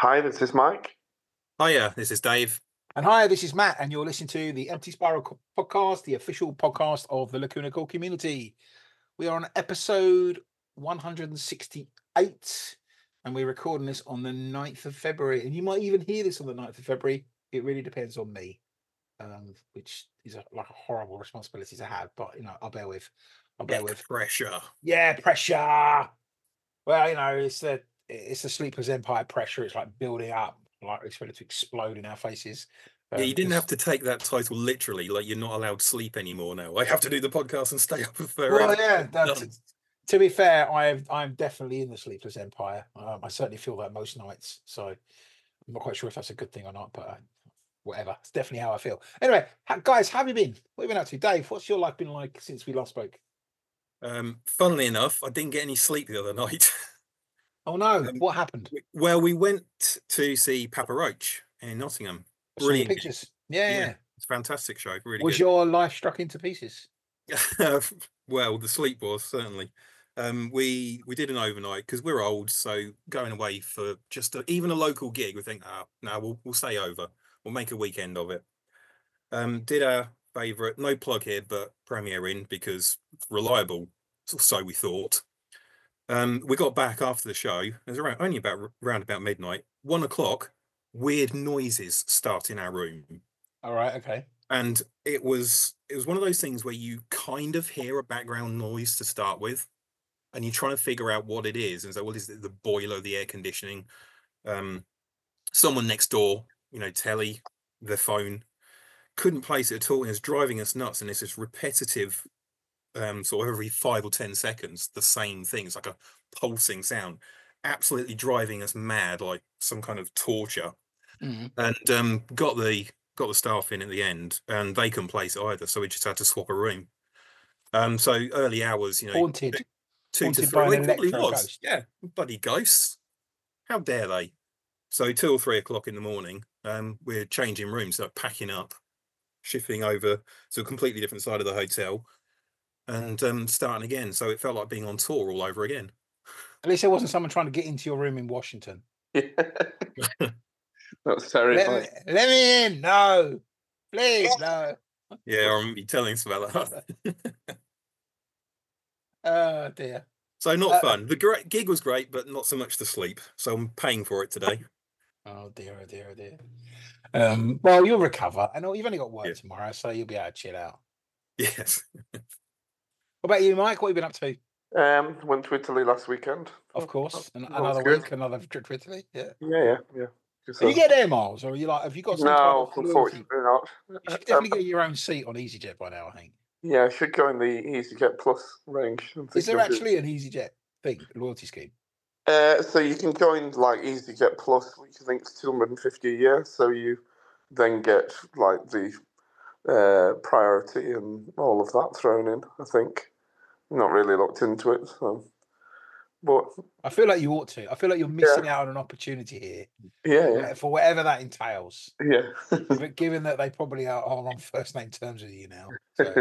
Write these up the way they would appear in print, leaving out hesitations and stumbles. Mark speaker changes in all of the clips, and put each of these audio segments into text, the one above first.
Speaker 1: Hi, this is Mike.
Speaker 2: Hiya, this is Dave.
Speaker 3: And hi, this is Matt, and you're listening to the Empty Spiral podcast, the official podcast of the Lacuna Coil community. We are on episode 168, and we're recording this on the 9th of February. And you might even hear this on the 9th of February. It really depends on me, which is a horrible responsibility to have, but I'll bear with.
Speaker 2: Pressure.
Speaker 3: Yeah, pressure. Well, it's the Sleepless Empire pressure. It's like building up, like we expect it to explode in our faces.
Speaker 2: Yeah, you didn't have to take that title literally, like you're not allowed sleep anymore now. I have to do the podcast and stay up for
Speaker 3: Well, yeah, to be fair, I'm definitely in the Sleepless Empire. I certainly feel that most nights, so I'm not quite sure if that's a good thing or not, but whatever. It's definitely how I feel. Anyway, guys, how have you been? What have you been up to? Dave, what's your life been like since we last spoke?
Speaker 2: Funnily enough, I didn't get any sleep the other night.
Speaker 3: Oh no, what happened?
Speaker 2: Well, we went to see Papa Roach in Nottingham. Brilliant
Speaker 3: pictures. Yeah.
Speaker 2: It's a fantastic show. Really
Speaker 3: was
Speaker 2: good.
Speaker 3: Your life struck into pieces?
Speaker 2: Well, the sleep was certainly. We did an overnight because we're old, so going away for just even a local gig, we think, no, we'll stay over. We'll make a weekend of it. Did our favourite, no plug here, but Premier Inn because reliable, so we thought. We got back after the show. It was around about midnight. 1 o'clock. Weird noises start in our room.
Speaker 3: All right, okay.
Speaker 2: And it was one of those things where you kind of hear a background noise to start with, and you're trying to figure out what it is. And so, well, is it the boiler, the air conditioning? Someone next door, telly, the phone, couldn't place it at all, and it's driving us nuts. And it's this repetitive, sort of every 5 or 10 seconds, the same thing. It's like a pulsing sound, absolutely driving us mad, like some kind of torture.
Speaker 3: Mm-hmm.
Speaker 2: And got the staff in at the end, and they couldn't place it either, so we just had to swap a room. So early hours,
Speaker 3: haunted
Speaker 2: 2 to 3.
Speaker 3: By an
Speaker 2: Probably
Speaker 3: electro
Speaker 2: was,
Speaker 3: ghost.
Speaker 2: yeah, bloody ghosts. How dare they? So 2 or 3 o'clock in the morning, we're changing rooms, so packing up, shifting over to a completely different side of the hotel, and starting again. So it felt like being on tour all over again.
Speaker 3: At least there wasn't someone trying to get into your room in Washington.
Speaker 1: That's terrifying.
Speaker 3: Let me in. No, please, no.
Speaker 2: Yeah, I remember you telling us about that.
Speaker 3: Oh dear.
Speaker 2: So not fun. The gig was great, but not so much the sleep. So I'm paying for it today.
Speaker 3: Oh dear. Well, you'll recover. I know you've only got work tomorrow, so you'll be able to chill out.
Speaker 2: Yes.
Speaker 3: What about you, Mike? What have you been up to?
Speaker 1: Went to Italy last weekend.
Speaker 3: Of course. Another week, another trip to Italy. Yeah.
Speaker 1: Yeah.
Speaker 3: Can you get air miles, or are you like? Have you got some
Speaker 1: No,
Speaker 3: kind of
Speaker 1: unfortunately not.
Speaker 3: You should definitely get your own seat on EasyJet by now, I think.
Speaker 1: Yeah, I should go in the EasyJet Plus range.
Speaker 3: Is there actually an EasyJet thing, loyalty scheme?
Speaker 1: So you can join like EasyJet Plus, which I think is $250 a year. So you then get like the priority and all of that thrown in. I think I'm not really looked into it, so. But
Speaker 3: I feel like you ought to. I feel like you're missing out on an opportunity here.
Speaker 1: Yeah.
Speaker 3: For whatever that entails.
Speaker 1: Yeah.
Speaker 3: But given that they probably are on first name terms with you now. So.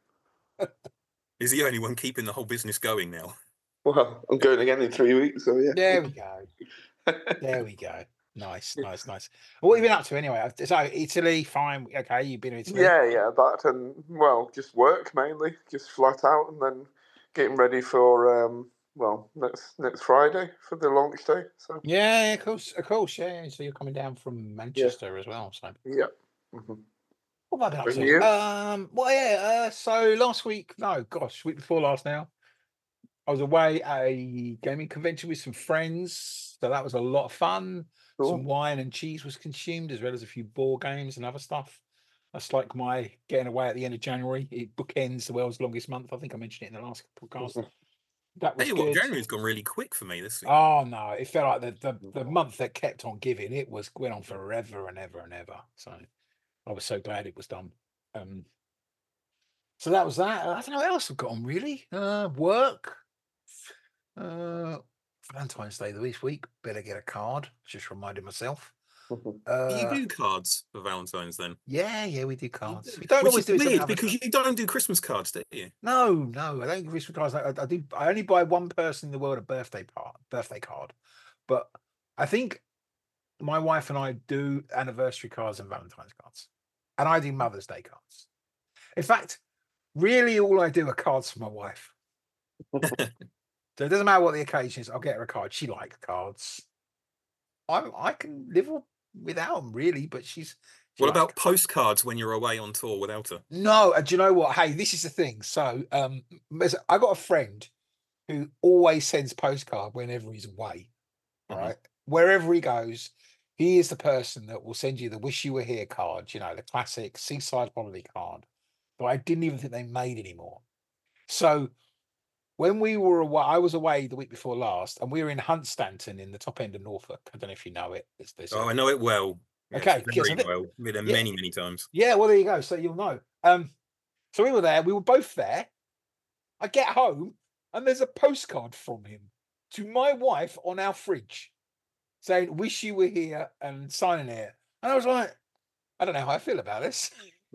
Speaker 2: Is the only one keeping the whole business going now?
Speaker 1: Well, I'm going again in 3 weeks, so yeah.
Speaker 3: There we go. Nice. What have you been up to anyway? So Italy, fine. Okay, you've been to Italy.
Speaker 1: Yeah, that and just work mainly, just flat out, and then getting ready for next Friday for the launch day. So
Speaker 3: yeah, of course, yeah. So you're coming down from Manchester as well. So
Speaker 1: yeah. Mm-hmm.
Speaker 3: What have I been up to? So week before last now, I was away at a gaming convention with some friends. So that was a lot of fun. Cool. Some wine and cheese was consumed, as well as a few board games and other stuff. That's like my getting away at the end of January. It bookends the world's longest month. I think I mentioned it in the last podcast.
Speaker 1: Mm-hmm.
Speaker 3: That was good.
Speaker 2: January's gone really quick for me this week.
Speaker 3: Oh no, it felt like the month that kept on giving. It went on forever and ever and ever. So I was so glad it was done. So that was that. I don't know what else I've got on really. Work. Valentine's Day this week. Better get a card. Just reminded myself.
Speaker 2: You do cards for Valentine's then?
Speaker 3: Yeah, we do cards.
Speaker 2: We don't always do it. Weird because you don't do Christmas cards, do you?
Speaker 3: No, I don't do Christmas cards. I do. I only buy one person in the world a birthday card. But I think my wife and I do anniversary cards and Valentine's cards, and I do Mother's Day cards. In fact, really, all I do are cards for my wife. So it doesn't matter what the occasion is. I'll get her a card. She likes cards. I can live without them, really, but
Speaker 2: what about postcards when you're away on tour without her?
Speaker 3: No, do you know what? Hey, this is the thing. So, I got a friend who always sends postcard whenever he's away. All right, wherever he goes, he is the person that will send you the "Wish You Were Here" card. You know, the classic seaside holiday card. But I didn't even think they made anymore. So, when we were away, I was away the week before last, and we were in Hunstanton in the top end of Norfolk. I don't know if you know it.
Speaker 2: I know it well.
Speaker 3: Okay,
Speaker 2: very well. Been there many times.
Speaker 3: Yeah, well, there you go. So you'll know. So we were there. We were both there. I get home, and there's a postcard from him to my wife on our fridge, saying "Wish you were here" and signing it. And I was like, I don't know how I feel about this.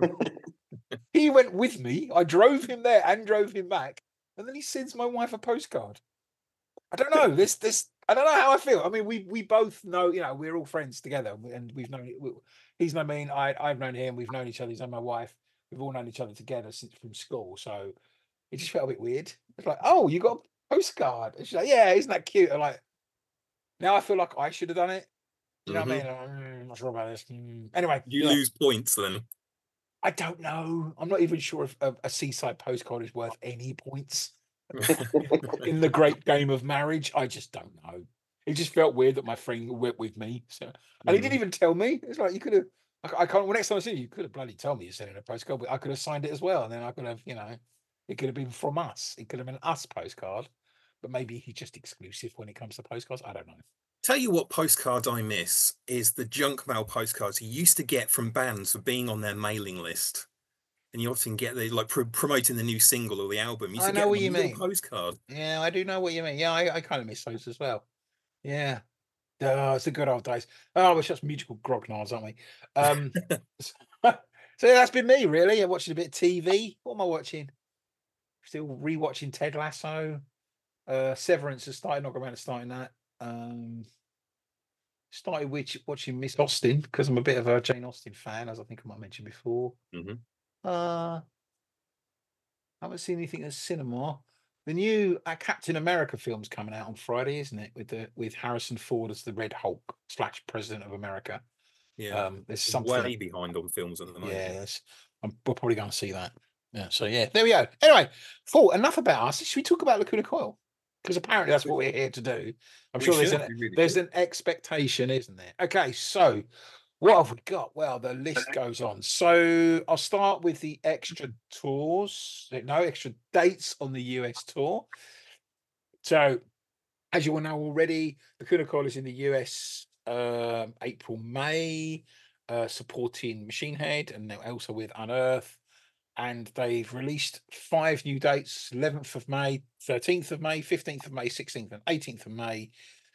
Speaker 3: He went with me. I drove him there and drove him back, and then he sends my wife a postcard. I don't know. This. I don't know how I feel. I mean, we both know, you know, we're all friends together, and we've known. He's known me, and I've known him. We've known each other. He's known my wife. We've all known each other together since from school. So it just felt a bit weird. It's like, oh, you got a postcard? And she's like, yeah, isn't that cute? I'm like, now I feel like I should have done it. You know what I mean? I'm not sure about this. Anyway,
Speaker 2: you lose points then.
Speaker 3: I don't know. I'm not even sure if a seaside postcard is worth any points in the great game of marriage. I just don't know. It just felt weird that my friend went with me. So, and he didn't even tell me. It's like, you could have. I can't. Well, next time I see you, you could have bloody told me you're sending a postcard, but I could have signed it as well, and then I could have, you know, it could have been from us. It could have been us postcard, but maybe he's just exclusive when it comes to postcards. I don't know.
Speaker 2: Tell you what postcards I miss is the junk mail postcards you used to get from bands for being on their mailing list. And you often get the like promoting the new single or the album. You
Speaker 3: I know what you mean.
Speaker 2: Postcard.
Speaker 3: Yeah, I do know what you mean. Yeah, I kind of miss those as well. Yeah. Oh, it's the good old days. Oh, we're such musical grognards, aren't we? So that's been me, really. I'm watching a bit of TV. What am I watching? Still rewatching Ted Lasso. Severance has started, not going around to starting that. Started watching Miss Austen because I'm a bit of a Jane Austen fan, as I think I might mention before. I haven't seen anything at cinema. The new Captain America film's coming out on Friday, isn't it? With Harrison Ford as the Red Hulk / President of America.
Speaker 2: Yeah,
Speaker 3: there's something
Speaker 2: way behind on films at the moment.
Speaker 3: Yeah, we're probably going to see that. Yeah, so yeah, there we go. Anyway, enough about us. Should we talk about Lacuna Coil? Because apparently that's what we're here to do. I'm sure there's an expectation, isn't there? Okay, so what have we got? Well, the list goes on. So I'll start with the extra tours. No, extra dates on the US tour. So, as you all know already, Lacuna Coil is in the US April, May, supporting Machine Head, and they're also with Unearth. And they've released 5 new dates: 11th of May, 13th of May, 15th of May, 16th and 18th of May,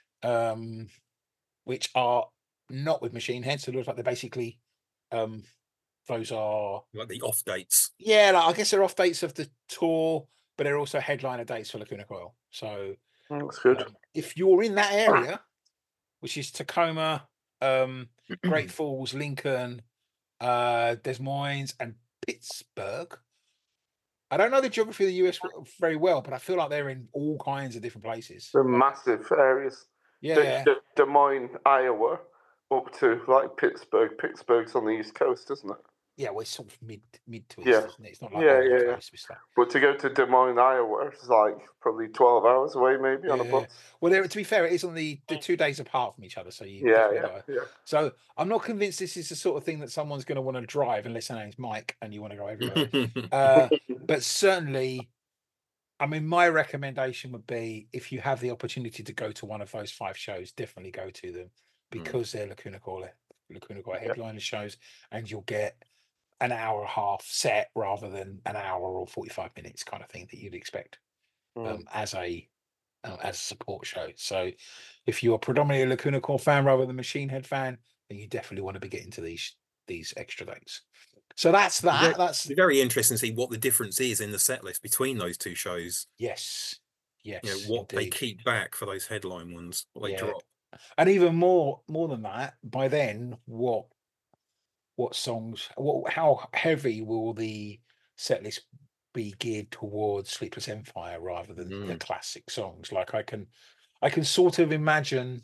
Speaker 3: which are not with Machine Head. So it looks like they're basically those are
Speaker 2: like the off dates.
Speaker 3: Yeah, I guess they're off dates of the tour, but they're also headliner dates for Lacuna Coil. So
Speaker 1: that's good.
Speaker 3: If you're in that area, which is Tacoma, Great Falls, Lincoln, Des Moines, and Pittsburgh. I don't know the geography of the US very well, but I feel like they're in all kinds of different places.
Speaker 1: They're massive areas.
Speaker 3: Yeah.
Speaker 1: Des Moines, Iowa, up to like Pittsburgh. Pittsburgh's on the East Coast, isn't it?
Speaker 3: Yeah, well, it's sort of mid to east, isn't it? It's not like
Speaker 1: yeah. But to go to Des Moines, Iowa, it's like probably 12 hours away, maybe on a bus.
Speaker 3: Well, to be fair, it is on the 2 days apart from each other. So So I'm not convinced this is the sort of thing that someone's going to want to drive unless their name's Mike and you want to go everywhere. But certainly, I mean, my recommendation would be if you have the opportunity to go to one of those 5 shows, definitely go to them because they're Lacuna Coil headliner shows, and you'll get an hour and a half set rather than an hour or 45 minutes kind of thing that you'd expect as a support show. So if you're predominantly a Lacuna Coil fan rather than Machine Head fan, then you definitely want to be getting to these extra dates. So that's that. That's
Speaker 2: very interesting to see what the difference is in the set list between those 2 shows.
Speaker 3: Yes.
Speaker 2: You know, what they keep back for those headline ones, what they drop.
Speaker 3: And even more than that, by then, what songs? How heavy will the set list be geared towards Sleepless Empire rather than the classic songs? Like I can sort of imagine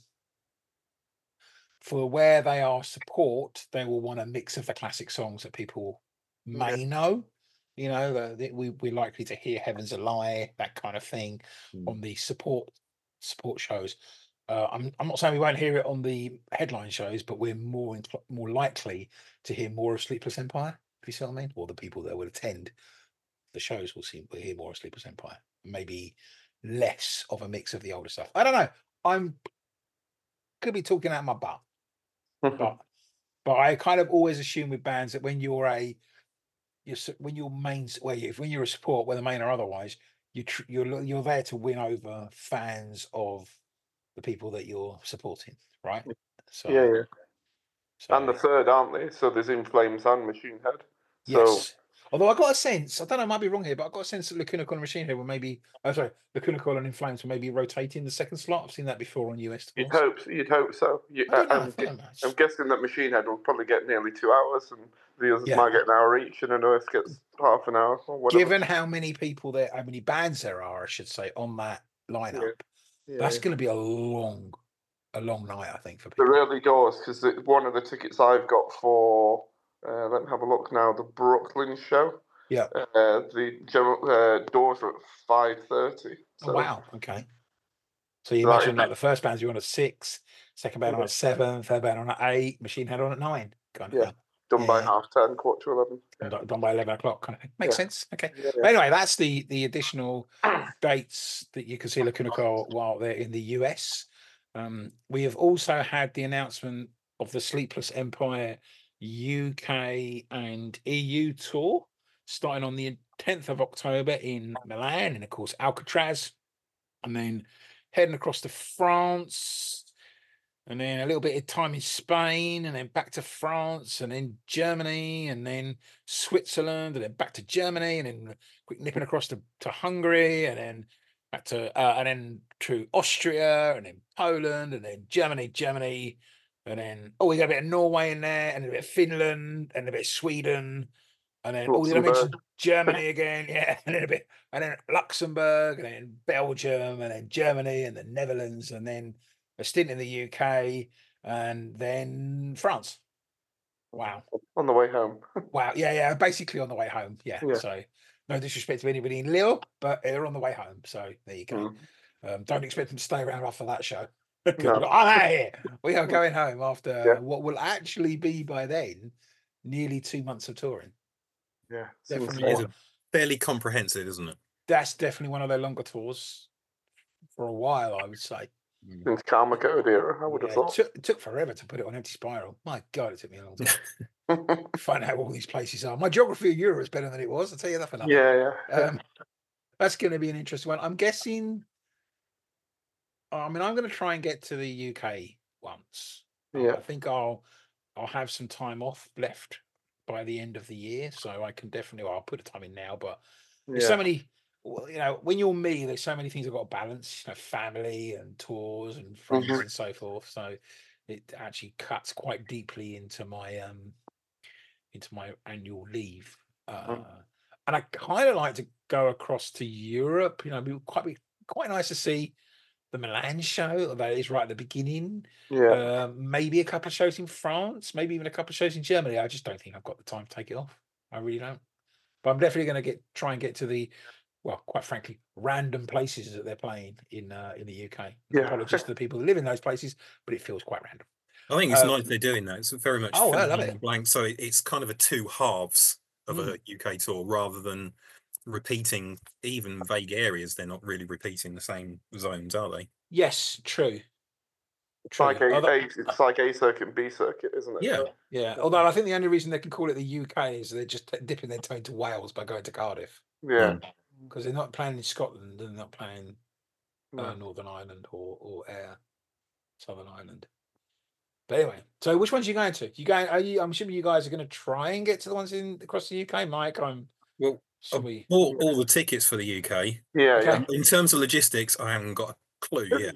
Speaker 3: for where they are support, they will want a mix of the classic songs that people may know. You know, we're likely to hear "Heaven's a Lie," that kind of thing, on the support shows. I'm not saying we won't hear it on the headline shows, but we're more likely to hear more of Sleepless Empire. If you see what I mean, or the people that will attend the shows will hear more of Sleepless Empire. Maybe less of a mix of the older stuff. I don't know. Could be talking out my butt, but I kind of always assume with bands that when you're a support, whether main or otherwise, you're there to win over fans of the people that you're supporting, right? So
Speaker 1: yeah. And the third, aren't they? So there's In Flames and Machine Head. So,
Speaker 3: yes. Although I got a sense, I don't know, I might be wrong here, but I got a sense that Lacuna Coil and Machine Head were maybe, Lacuna Coil and In Flames were maybe rotating the second slot. I've seen that before on US tours.
Speaker 1: You'd hope so. I'm guessing that Machine Head will probably get nearly 2 hours, and the others might get an hour each, and Unearth gets half an hour or whatever.
Speaker 3: Given how many bands there are, I should say, on that lineup, that's going to be a long night, I think, for people.
Speaker 1: The early doors, because one of the tickets I've got for, let me have a look now, the Brooklyn show.
Speaker 3: Yeah.
Speaker 1: The general doors are at 5:30. So.
Speaker 3: Oh, wow. Okay. So you imagine like the first band's you on at 6, second band on at 7, third band on at 8, Machine Head on at 9, kind of thing.
Speaker 1: Done by 10:30, 11:15.
Speaker 3: Done by 11 o'clock, kind of thing. Makes sense. Okay. But anyway, that's the additional dates that you can see Lacuna Coil while they're in the US. We have also had the announcement of the Sleepless Empire UK and EU tour starting on the 10th of October in Milan and, of course, Alcatraz, and then heading across to France, and then a little bit of time in Spain, and then back to France, and then Germany, and then Switzerland, and then back to Germany, and then quick nipping across to Hungary, and then back to and then to Austria, and then Poland, and then Germany, and then we got a bit of Norway in there, and a bit of Finland, and a bit of Sweden, and then did I mention Germany again? Yeah, and then Luxembourg, and then Belgium, and then Germany, and the Netherlands, and then a stint in the UK, and then France. Wow.
Speaker 1: On the way home.
Speaker 3: Wow. Yeah. Basically on the way home. Yeah. So no disrespect to anybody in Lille, but they're on the way home. So there you go. Don't expect them to stay around after that show. I'm out of here. We are going home after what will actually be by then nearly 2 months of touring.
Speaker 1: Yeah.
Speaker 2: Definitely fairly comprehensive, isn't it?
Speaker 3: That's definitely one of their longer tours for a while, I would say.
Speaker 1: Since Karma Code era, I would have thought.
Speaker 3: It took forever to put it on Empty Spiral. My God, it took me a long time. Find out all these places are. My geography of Europe is better than it was. I'll tell you that for nothing.
Speaker 1: Yeah.
Speaker 3: That's going to be an interesting one. I'm guessing. I'm going to try and get to the UK once. I think I'll have some time off left by the end of the year, so I can definitely. I'll put the time in now, but there's so many. When you're me, there's so many things I've got to balance. Family and tours and friends and so forth. So it actually cuts quite deeply into my annual leave. And I kind of like to go across to Europe. It'd be quite nice to see the Milan show, although it's right at the beginning. Maybe a couple of shows in France, maybe even a couple of shows in Germany. I just don't think I've got the time to take it off. I really don't. But I'm definitely going to try and get to the, well, quite frankly, random places that they're playing in the UK. Apologies to the people who live in those places, but it feels quite random.
Speaker 2: I think it's nice they're doing that. It's very much
Speaker 3: I love it.
Speaker 2: Blank. So it's kind of a two halves of a UK tour rather than repeating even vague areas. They're not really repeating the same zones, are they?
Speaker 3: Yes, true.
Speaker 1: It's like A circuit and B circuit, isn't it?
Speaker 3: Yeah. Although I think the only reason they can call it the UK is they're just dipping their toe into Wales by going to Cardiff.
Speaker 1: Yeah.
Speaker 3: Because they're not playing in Scotland, they're not playing Northern Ireland or Southern Ireland. But anyway, so which ones are you going to? I'm assuming you guys are going to try and get to the ones across the UK, Mike.
Speaker 2: I bought all the tickets for the UK.
Speaker 1: Yeah.
Speaker 2: In terms of logistics, I haven't got a clue yet.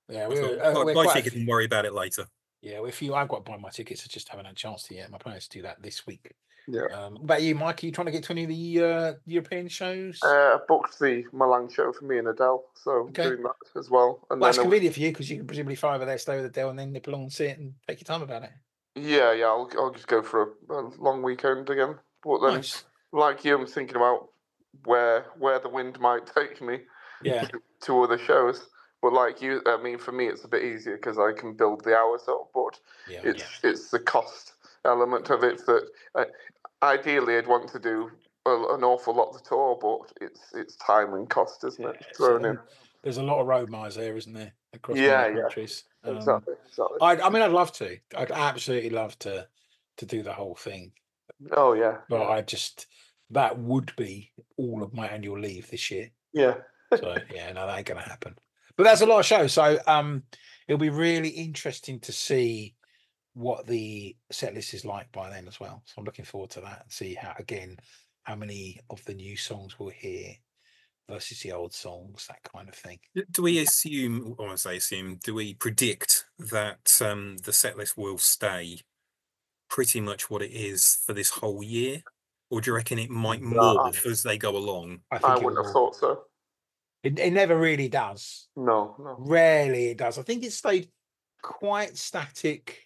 Speaker 3: Yeah,
Speaker 2: Buy
Speaker 3: we're quite.
Speaker 2: tickets and worry about it later.
Speaker 3: Yeah, I've got to buy my tickets. I just haven't had a chance to yet. My plan is to do that this week.
Speaker 1: Yeah.
Speaker 3: What about you, Mike? Are you trying to get to any of the European shows?
Speaker 1: I booked the Milan show for me and Adele, so doing that as well. And
Speaker 3: well, that's convenient for you because you can presumably fly over there, stay with Adele, and then nip along and see it and take your time about it.
Speaker 1: Yeah. I'll just go for a long weekend again. But then, like you, I'm thinking about where the wind might take me.
Speaker 3: Yeah.
Speaker 1: To other shows. But like you, I mean, for me, it's a bit easier because I can build the hours up. But it's the cost element of it that ideally I'd want to do an awful lot of the tour, but it's time and cost, isn't it? Thrown in.
Speaker 3: There's a lot of road miles there, isn't there? Across many countries.
Speaker 1: Exactly.
Speaker 3: I mean, I'd love to. I'd absolutely love to do the whole thing.
Speaker 1: Oh yeah.
Speaker 3: But that would be all of my annual leave this year.
Speaker 1: Yeah.
Speaker 3: So yeah, no, that ain't gonna happen. But that's a lot of shows. So it'll be really interesting to see what the set list is like by then as well. So I'm looking forward to that and see how many of the new songs we'll hear versus the old songs, that kind of thing.
Speaker 2: Do we assume, or I say assume, do we predict that the set list will stay pretty much what it is for this whole year? Or do you reckon it might morph as they go along?
Speaker 1: I wouldn't have thought so.
Speaker 3: It never really does.
Speaker 1: No.
Speaker 3: Rarely it does. I think it stayed quite static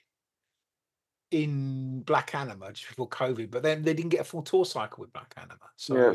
Speaker 3: in Black Anima just before COVID, but then they didn't get a full tour cycle with Black Anima. So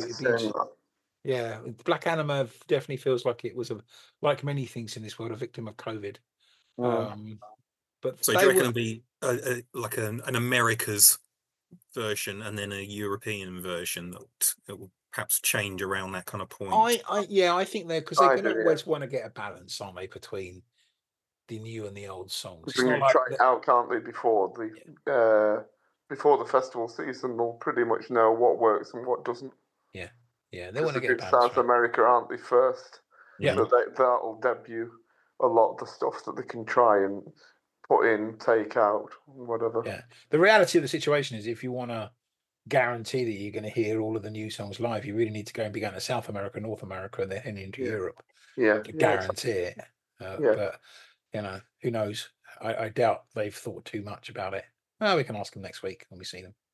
Speaker 3: Black Anima definitely feels like it was like many things in this world, a victim of COVID. But
Speaker 2: so do you reckon it'll be like an America's version and then a European version that will perhaps change around that kind of point?
Speaker 3: I think because they're going to always want to get a balance, aren't they, between the new and the old songs.
Speaker 1: It's not try it out, can't they, before the festival season? They'll pretty much know what works and what doesn't.
Speaker 3: Yeah, they want to get a balance.
Speaker 1: South America, aren't they, first?
Speaker 3: Yeah,
Speaker 1: so that'll debut a lot of the stuff that they can try and put in, take out, whatever.
Speaker 3: Yeah, the reality of the situation is, if you want to guarantee that you're going to hear all of the new songs live, you really need to go and be going to South America, North America, and then heading into Europe.
Speaker 1: Yeah,
Speaker 3: to guarantee it. But who knows? I doubt they've thought too much about it. Well, we can ask them next week when we see them.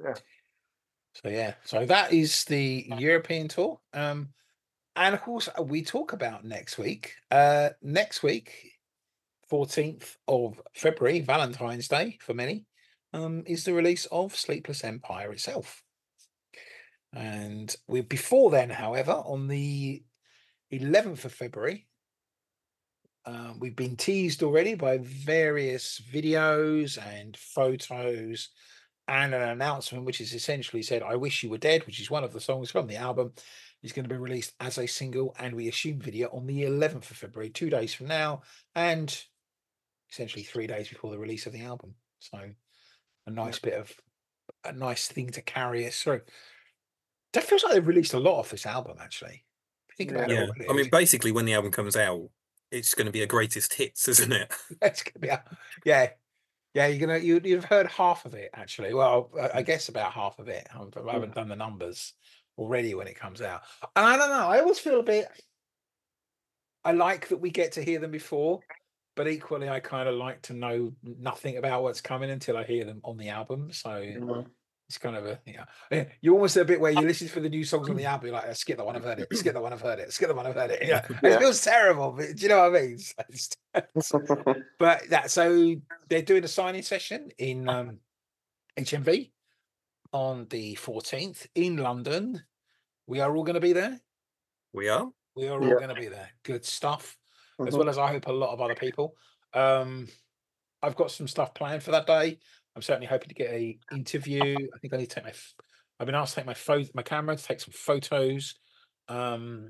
Speaker 3: So that is the European tour. And of course, we talk about next week. Next week, 14th of February, Valentine's Day for many, is the release of Sleepless Empire itself. And before then, however, on the 11th of February, we've been teased already by various videos and photos and an announcement which is essentially said, "I Wish You Were Dead," which is one of the songs from the album, is going to be released as a single, and we assume video, on the 11th of February, 2 days from now, and essentially 3 days before the release of the album. So a nice thing to carry us through. That feels like they've released a lot of this album, actually. Think about it.
Speaker 2: I mean, basically, when the album comes out, it's going to be a greatest hits, isn't it?
Speaker 3: It's going to be you've heard half of it, actually. Well, I guess about half of it. I haven't done the numbers already when it comes out. And I don't know, I always feel a bit, I like that we get to hear them before, but equally I kind of like to know nothing about what's coming until I hear them on the album. So it's kind of you're almost a bit where you listen for the new songs on the album, you're like, skip that one, I've heard it, skip that one, I've heard it, skip that one, I've heard it. It feels terrible, but do you know what I mean? But so they're doing a signing session in HMV on the 14th in London. We are all going to be there.
Speaker 2: We are
Speaker 3: all going to be there. Good stuff. As well as I hope a lot of other people. I've got some stuff planned for that day. I'm certainly hoping to get a interview. I think I need to take I've been asked to take my camera to take some photos. And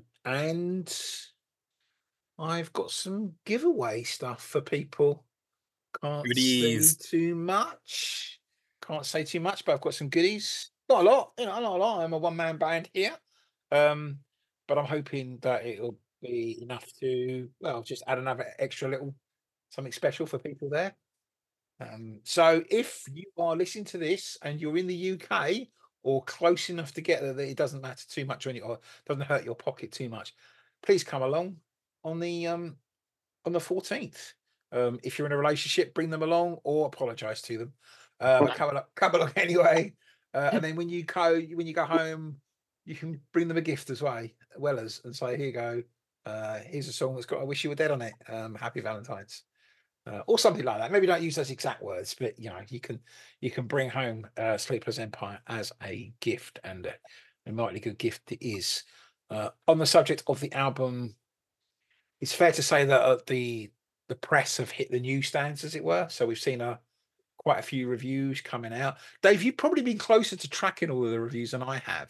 Speaker 3: I've got some giveaway stuff for people. Can't say too much, but I've got some goodies. Not a lot, not a lot. I'm a one-man band here. But I'm hoping that it'll be enough to, just add another extra little something special for people there. So if you are listening to this and you're in the UK or close enough to get there that it doesn't matter too much or doesn't hurt your pocket too much, please come along on the on the 14th. If you're in a relationship, bring them along or apologize to them. Come along anyway. And then when you go home, you can bring them a gift as well as and say, here you go. Here's a song that's got "I Wish You Were Dead" on it. Happy Valentine's. Or something like that. Maybe don't use those exact words, but you can bring home Sleepless Empire as a gift, and a mightily good gift it is. On the subject of the album, it's fair to say that the press have hit the newsstands, as it were. So we've seen quite a few reviews coming out. Dave, you've probably been closer to tracking all of the reviews than I have,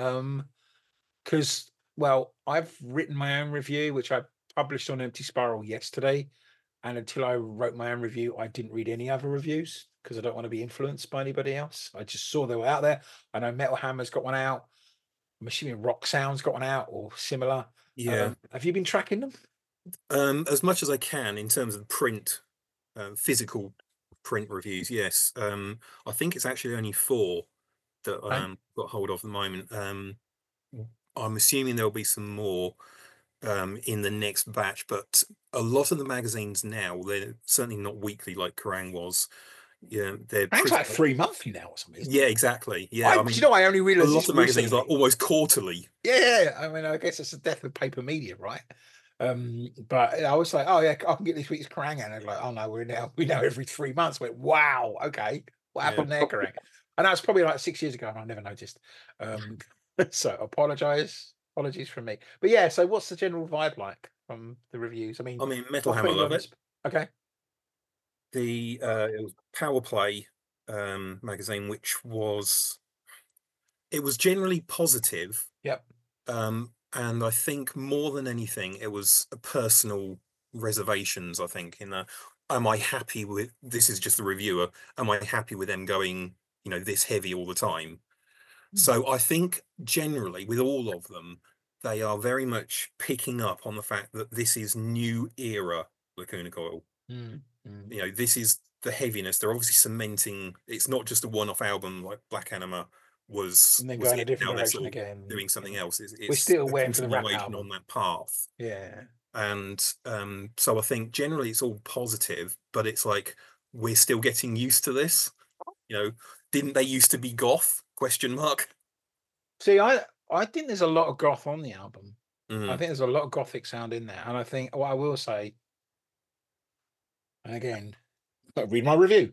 Speaker 3: because I've written my own review, which I published on Empty Spiral yesterday. And until I wrote my own review, I didn't read any other reviews because I don't want to be influenced by anybody else. I just saw they were out there. I know Metal Hammer's got one out. I'm assuming Rock Sound's got one out or similar.
Speaker 2: Yeah.
Speaker 3: Have you been tracking them?
Speaker 2: As much as I can in terms of print, physical print reviews. Yes. I think it's actually only 4 that got hold of at the moment. I'm assuming there'll be some more in the next batch, but a lot of the magazines now, they're certainly not weekly like Kerrang was. Yeah, they're
Speaker 3: like 3 monthly now or something.
Speaker 2: Yeah, exactly. Yeah,
Speaker 3: I mean, I only realized
Speaker 2: a lot of magazines are almost quarterly.
Speaker 3: Yeah, I mean, I guess it's the death of paper media, right? But I was like, oh yeah, I can get this week's Kerrang, and I was like, oh no, we know every 3 months. I went, wow, okay, what happened there, Kerrang? And that was probably like 6 years ago, and I never noticed. So apologies from me. But yeah, so what's the general vibe like from the reviews? I mean,
Speaker 2: Metal Hammer love it.
Speaker 3: Okay.
Speaker 2: It was Power Play magazine, which was generally positive.
Speaker 3: Yep.
Speaker 2: And I think more than anything, it was personal reservations. I think am I happy with this? Is just the reviewer. Am I happy with them going, this heavy all the time? So I think generally with all of them, they are very much picking up on the fact that this is new era Lacuna Coil. This is the heaviness. They're obviously cementing. It's not just a one-off album like Black Anima was.
Speaker 3: And then going a different direction again,
Speaker 2: doing something else.
Speaker 3: We're still waiting for the rap
Speaker 2: album on that path.
Speaker 3: Yeah.
Speaker 2: And so I think generally it's all positive, but it's like we're still getting used to this. Didn't they used to be goth? ?
Speaker 3: See, I think there's a lot of goth on the album. I think there's a lot of gothic sound in there, and I think what I will say, and again, read my review.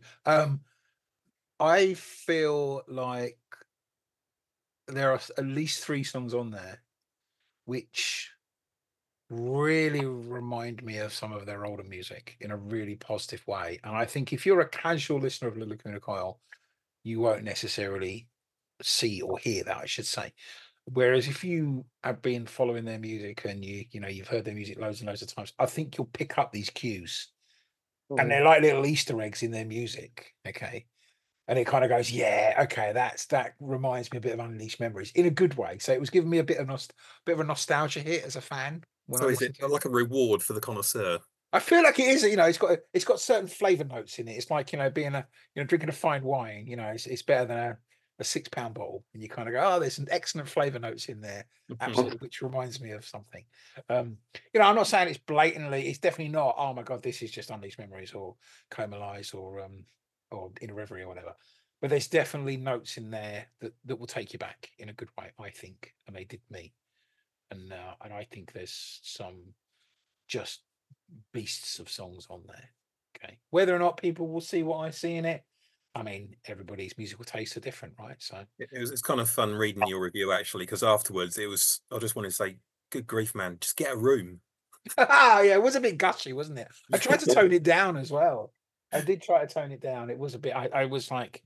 Speaker 3: I feel like there are at least 3 songs on there which really remind me of some of their older music in a really positive way. And I think if you're a casual listener of Lacuna Coil, you won't necessarily see or hear that, I should say. Whereas if you have been following their music and you've heard their music loads and loads of times, I think you'll pick up these cues. And they're like little Easter eggs in their music. Okay. And it kind of goes, yeah, okay, that reminds me a bit of Unleashed Memories in a good way. So it was giving me a bit of a nostalgia hit as a fan.
Speaker 2: So is it like a reward for the connoisseur?
Speaker 3: I feel like it is. It's got certain flavor notes in it. It's like being drinking a fine wine. It's better than a £6 bottle, and you kind of go, oh, there's some excellent flavor notes in there, absolutely, which reminds me of something. I'm not saying it's blatantly. It's definitely not. Oh my god, this is just Unleashed Memories or Coma Lies or In a Reverie or whatever. But there's definitely notes in there that will take you back in a good way, I think, and they did me. And I think there's some just beasts of songs on there. Okay, whether or not people will see what I see in it, I mean, everybody's musical tastes are different, right? So
Speaker 2: it's kind of fun reading your review actually, because afterwards I just wanted to say, good grief, man, just get a room.
Speaker 3: Yeah, it was a bit gushy, wasn't it? I tried to tone it down as well. I did try to tone it down. It was a bit. I was like,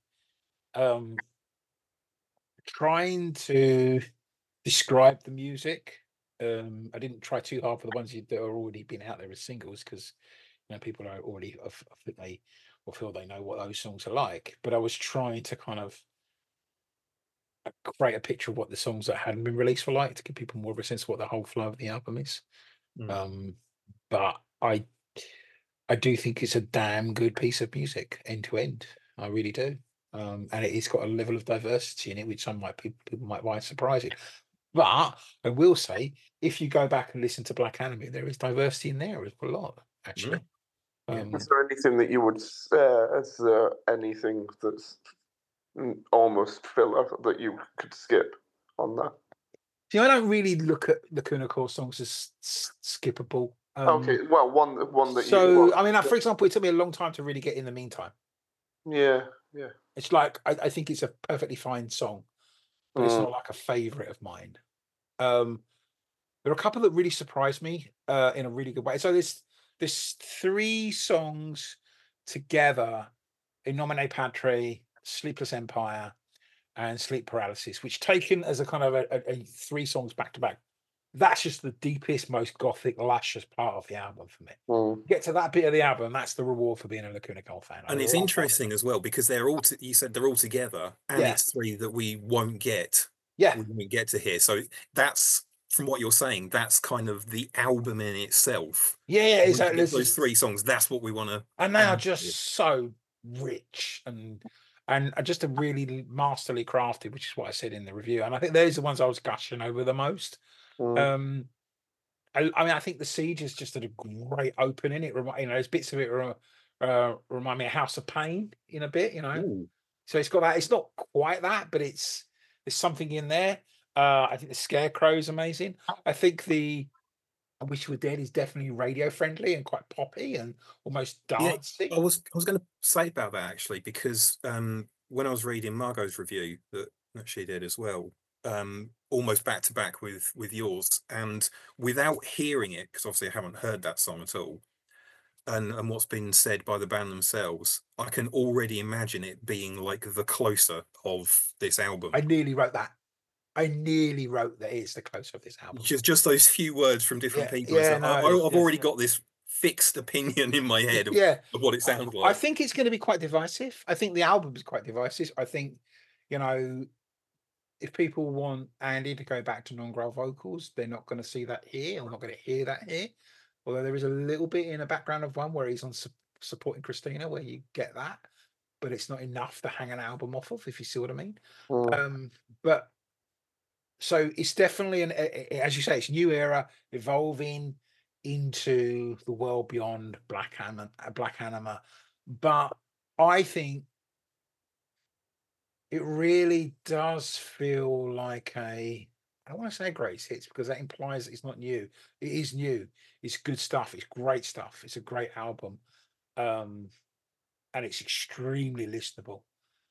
Speaker 3: trying to describe the music. I didn't try too hard for the ones that are already been out there as singles, because people are already, I think they will feel they know what those songs are like. But I was trying to kind of create a picture of what the songs that hadn't been released were like, to give people more of a sense of what the whole flow of the album is. But I do think it's a damn good piece of music end to end. I really do. And it's got a level of diversity in it, which some people might find surprising. But I will say, if you go back and listen to Black Anima, there is diversity in there as a lot. actually.
Speaker 1: Is there anything that you would? Is there anything that's almost filler that you could skip on that?
Speaker 3: See, I don't really look at Lacuna Coil songs as skippable.
Speaker 1: Okay, well, one that
Speaker 3: so, I mean, for example, it took me a long time to really get In the Meantime.
Speaker 1: Yeah.
Speaker 3: It's like, I think it's a perfectly fine song, but it's not like a favorite of mine. There are a couple that really surprised me in a really good way. So there's 3 songs together in Nomine Patri, Sleepless Empire, and Sleep Paralysis, which taken as a kind of a 3 songs back to back, that's just the deepest, most gothic, luscious part of the album for me. Get to that bit of the album, that's the reward for being a Lacuna Coil fan.
Speaker 2: And it's interesting as well because they're all. You said they're all together, and it's 3 that we won't get.
Speaker 3: Yeah,
Speaker 2: we won't get to hear. So that's, from what you're saying, that's kind of the album in itself.
Speaker 3: Yeah, exactly.
Speaker 2: Those 3 songs, that's what we want to.
Speaker 3: And they are just so rich and just a really masterly crafted, which is what I said in the review. And I think those are the ones I was gushing over the most. I mean, I think The Siege is just a great opening. It there's bits of it remind me of House of Pain in a bit, So it's got that. It's not quite that, but there's something in there. I think the Scarecrow is amazing. I think the I Wish You Were Dead is definitely radio friendly and quite poppy and almost dancey.
Speaker 2: I was going to say about that actually, because when I was reading Margot's review that she did as well, almost back to back with yours, and without hearing it, because obviously I haven't heard that song at all, and what's been said by the band themselves, I can already imagine it being like the closer of this album.
Speaker 3: I nearly wrote that it's the closer of this album.
Speaker 2: Just those few words from different people. I've already got this fixed opinion in my head of what it sounds like.
Speaker 3: I think it's going to be quite divisive. I think the album is quite divisive. I think, if people want Andy to go back to non-growl vocals, they're not going to see that here. I'm not going to hear that here. Although there is a little bit in the background of one where he's on supporting Christina, where you get that, but it's not enough to hang an album off of, if you see what I mean. But so it's definitely as you say, it's a new era evolving into the world beyond Black Anima. But I think it really does feel like I don't want to say greatest hits because that implies that it's not new. It is new. It's good stuff. It's great stuff. It's a great album. And it's extremely listenable.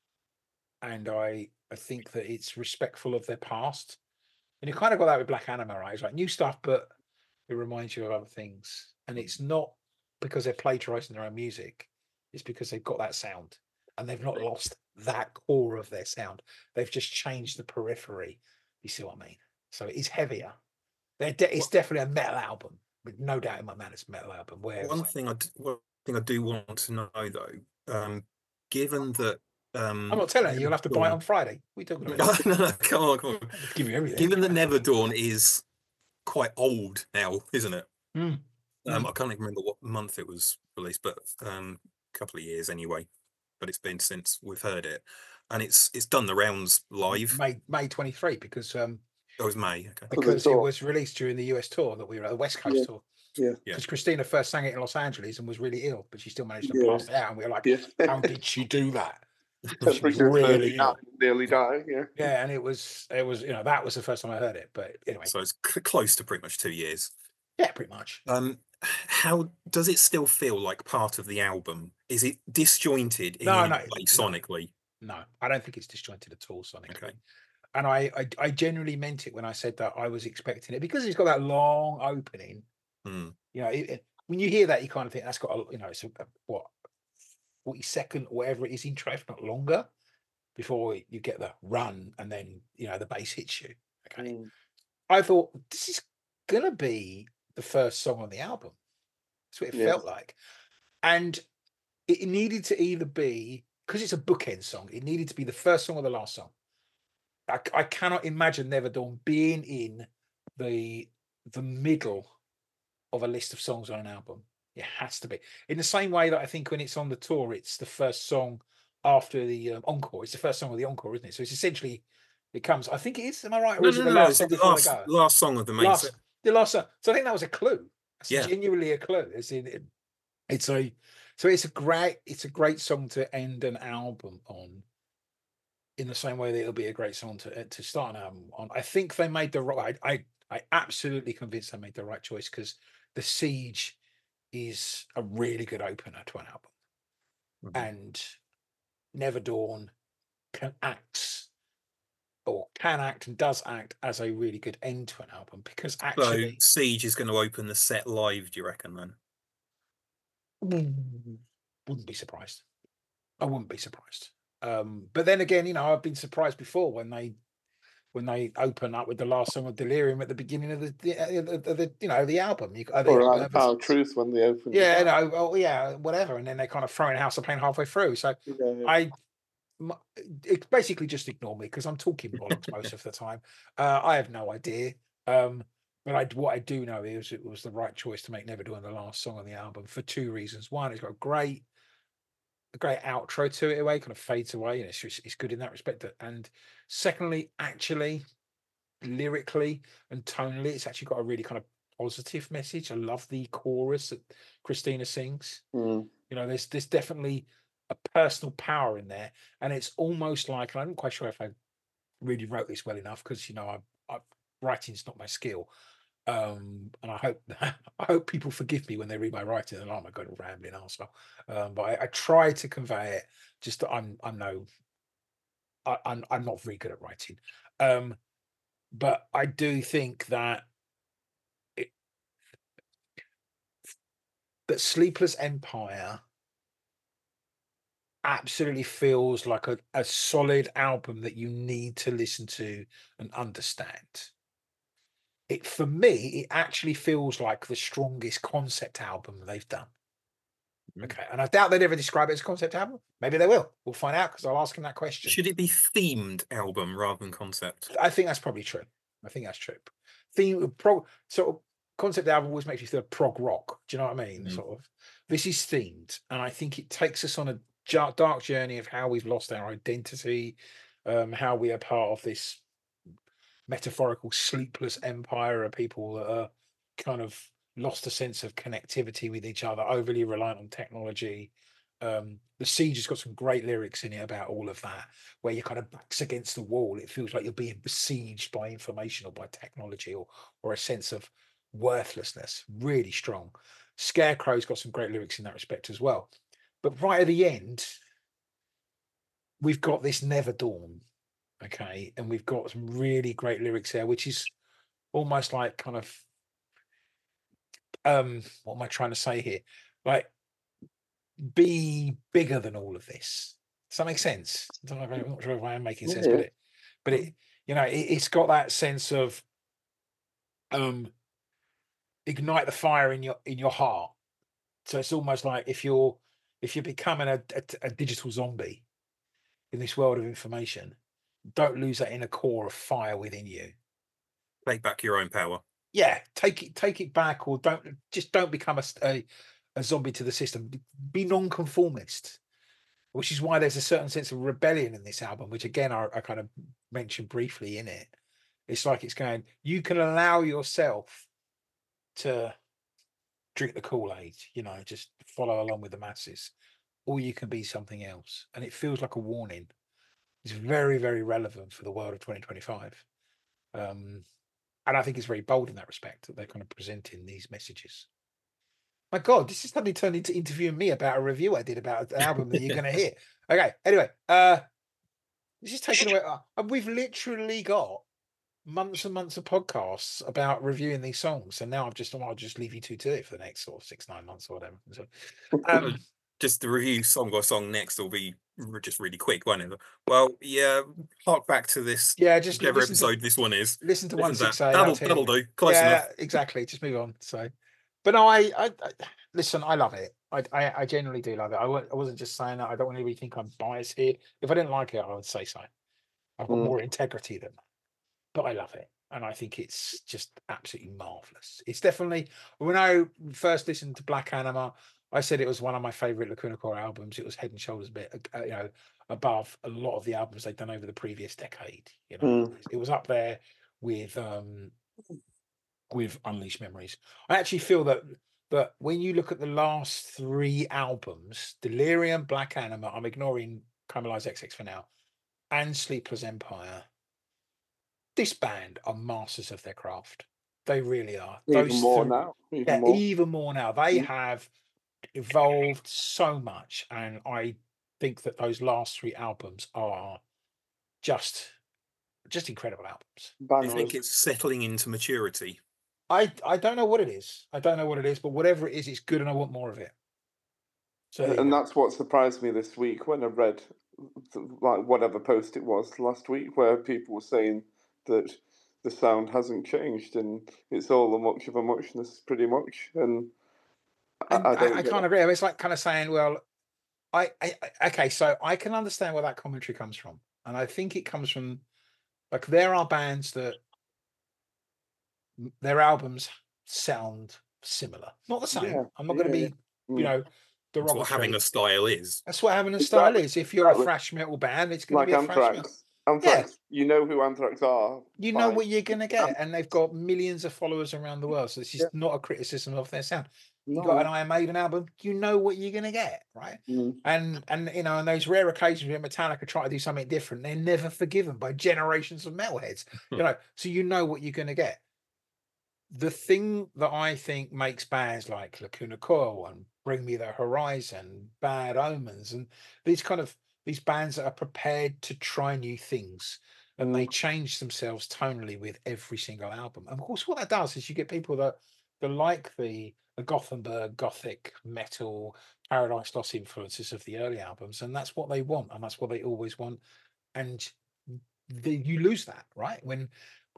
Speaker 3: And I think that it's respectful of their past. And you kind of got that with Black Anima, right? It's like new stuff, but it reminds you of other things. And it's not because they're plagiarizing their own music. It's because they've got that sound. And they've not lost that core of their sound. They've just changed the periphery. You see what I mean? So it's heavier. It's definitely a metal album, with no doubt in my mind. It's a metal album.
Speaker 2: One thing I do want to know though, given that
Speaker 3: I'm not telling you, you'll have to buy it on Friday. We talking about?
Speaker 2: No, come on.
Speaker 3: Give you everything.
Speaker 2: Given that Never Dawn is quite old now, isn't it?
Speaker 3: I
Speaker 2: can't even remember what month it was released, but a couple of years anyway. But it's been since we've heard it, and it's done the rounds live.
Speaker 3: May 23 because
Speaker 2: it was May. Okay.
Speaker 3: Because it was released during the US tour that we were at, the West Coast tour.
Speaker 1: Yeah.
Speaker 3: Because Christina first sang it in Los Angeles and was really ill, but she still managed to blast it out. And we were like, how did she do that? She was really ill.
Speaker 1: Nearly dying.
Speaker 3: Yeah, and it was that was the first time I heard it. But anyway,
Speaker 2: so it's close to pretty much 2 years.
Speaker 3: Yeah, pretty much.
Speaker 2: How does it still feel like part of the album? Is it disjointed in sonically?
Speaker 3: No, I don't think it's disjointed at all sonically.
Speaker 2: Okay.
Speaker 3: And I genuinely meant it when I said that I was expecting it because it's got that long opening. When you hear that, you kind of think that's got it's a 40-second or whatever it is intro, if not longer, before you get the run and then the bass hits you. Okay. I thought this is gonna be the first song on the album. That's what it felt like. And it needed to either be, because it's a bookend song, it needed to be the first song or the last song. I cannot imagine Never Dawn being in the middle of a list of songs on an album. It has to be. In the same way that I think when it's on the tour, it's the first song after the encore. It's the first song of the encore, isn't it? So it's essentially, it comes, I think it is, am I right? Or is it the last song before they go?
Speaker 2: Last song of the main set.
Speaker 3: The last song. So I think that was a clue. That's genuinely a clue. As in, It's a great song to end an album on, in the same way that it'll be a great song to start an album on. I think they made the right. I absolutely convinced they made the right choice, because The Siege is a really good opener to an album, and Never Dawn can act and does act as a really good end to an album, because actually,
Speaker 2: so Siege is going to open the set live. Do you reckon then?
Speaker 3: Wouldn't be surprised. I wouldn't be surprised. But then again, I've been surprised before when they open up with the last song of Delirium at the beginning of the album.
Speaker 1: Or like Power Truth when they open.
Speaker 3: Whatever, and then they kind of throw in House of Pain halfway through. So
Speaker 1: Yeah.
Speaker 3: it's basically just ignore me, because I'm talking bollocks most of the time. I have no idea. But what I do know is it was the right choice to make Never Dawn the last song on the album for two reasons. One, it's got a great outro to it, kind of fades away, and it's good in that respect. And secondly, actually, lyrically and tonally, it's actually got a really kind of positive message. I love the chorus that Christina sings. There's definitely a personal power in there, and it's almost like, and I'm not quite sure if I really wrote this well enough, because writing's not my skill, and I hope people forgive me when they read my writing and I'm a good rambling arsehole. But I try to convey it. Just that I'm not very good at writing, but I do think that Sleepless Empire absolutely feels like a solid album that you need to listen to and understand. For me, it actually feels like the strongest concept album they've done. Okay, and I doubt they'd ever describe it as a concept album. Maybe they will. We'll find out, because I'll ask them that question.
Speaker 2: Should it be themed album rather than concept?
Speaker 3: I think that's probably true. I think that's true. Sort of concept album always makes you feel prog rock. Do you know what I mean? Sort of. This is themed, and I think it takes us on a dark journey of how we've lost our identity, how we are part of this metaphorical sleepless empire of people that are kind of lost a sense of connectivity with each other, overly reliant on technology. The Siege has got some great lyrics in it about all of that, where you're kind of backs against the wall. It feels like you're being besieged by information or by technology, or a sense of worthlessness. Really strong. Scarecrow's got some great lyrics in that respect as well. But right at the end, we've got this Never Dawn. Okay, and we've got some really great lyrics there, which is almost like kind of what am I trying to say here? Like, be bigger than all of this. Does that make sense? I'm not sure if I am making sense, but it's got that sense of ignite the fire in your heart. So it's almost like if you're becoming a digital zombie in this world of information, don't lose that inner core of fire within you.
Speaker 2: Take back your own power.
Speaker 3: Yeah, take it back, or don't become a zombie to the system. Be non-conformist, which is why there's a certain sense of rebellion in this album, which again I kind of mentioned briefly in it. It's like it's going, you can allow yourself to drink the Kool-Aid, just follow along with the masses, or you can be something else. And it feels like a warning. It's very, very relevant for the world of 2025. And I think it's very bold in that respect, that they're kind of presenting these messages. My God, this is suddenly turned into interviewing me about a review I did about an album that you're going to hear. Okay, anyway, this is taking away. We've literally got months and months of podcasts about reviewing these songs, and now I'll just leave you to it for the next sort of 6-9 months or whatever. So,
Speaker 2: just the review song by song next will be just really quick, won't it? Well, yeah, hark back to this.
Speaker 3: Yeah, just
Speaker 2: whichever episode this one is.
Speaker 3: Listen to 168.
Speaker 2: That'll do. Close enough.
Speaker 3: Exactly. Just move on. So, but no, I listen. I love it. I genuinely do love it. I wasn't just saying that. I don't want anybody to think I'm biased here. If I didn't like it, I would say so. I've got more integrity than that. But I love it, and I think it's just absolutely marvelous. It's definitely, when I first listened to Black Anima, I said it was one of my favorite Lacuna Coil albums. It was head and shoulders a bit, above a lot of the albums they'd done over the previous decade. It was up there with Unleashed Memories. I actually feel that But when you look at the last 3 albums, Delirium, Black Anima, I'm ignoring Caramelized XX for now, and Sleepless Empire, this band are masters of their craft. They really are.
Speaker 1: Even more now.
Speaker 3: Even more now. They have evolved so much, and I think that those last 3 albums are just incredible albums.
Speaker 2: I think it's settling into maturity.
Speaker 3: I don't know what it is. But whatever it is, it's good, and I want more of it. So,
Speaker 1: and that's what surprised me this week when I read like whatever post it was last week, where people were saying that the sound hasn't changed and it's all a much of a muchness, pretty much. And I
Speaker 3: can't agree. I mean, it's like kind of saying, well, okay, so I can understand where that commentary comes from, and I think it comes from, like, there are bands that their albums sound similar, not the same. I'm not going to be, you know,
Speaker 2: that's what having a style is.
Speaker 3: That's what having a style is. If you're a thrash metal band, it's going to be a thrash metal.
Speaker 1: Anthrax, you know who Anthrax are.
Speaker 3: You know what you're going to get, and they've got millions of followers around the world. So this is not a criticism of their sound. You got an Iron Maiden album, you know what you're going to get, right? And you know, on those rare occasions where Metallica try to do something different, they're never forgiven by generations of metalheads. You know, so you know what you're going to get. The thing that I think makes bands like Lacuna Coil and Bring Me the Horizon, Bad Omens, and these bands that are prepared to try new things, and they change themselves tonally with every single album. And of course, what that does is you get people that like the Gothenburg gothic metal Paradise Lost influences of the early albums, and that's what they want, and that's what they always want. And you lose that, right? When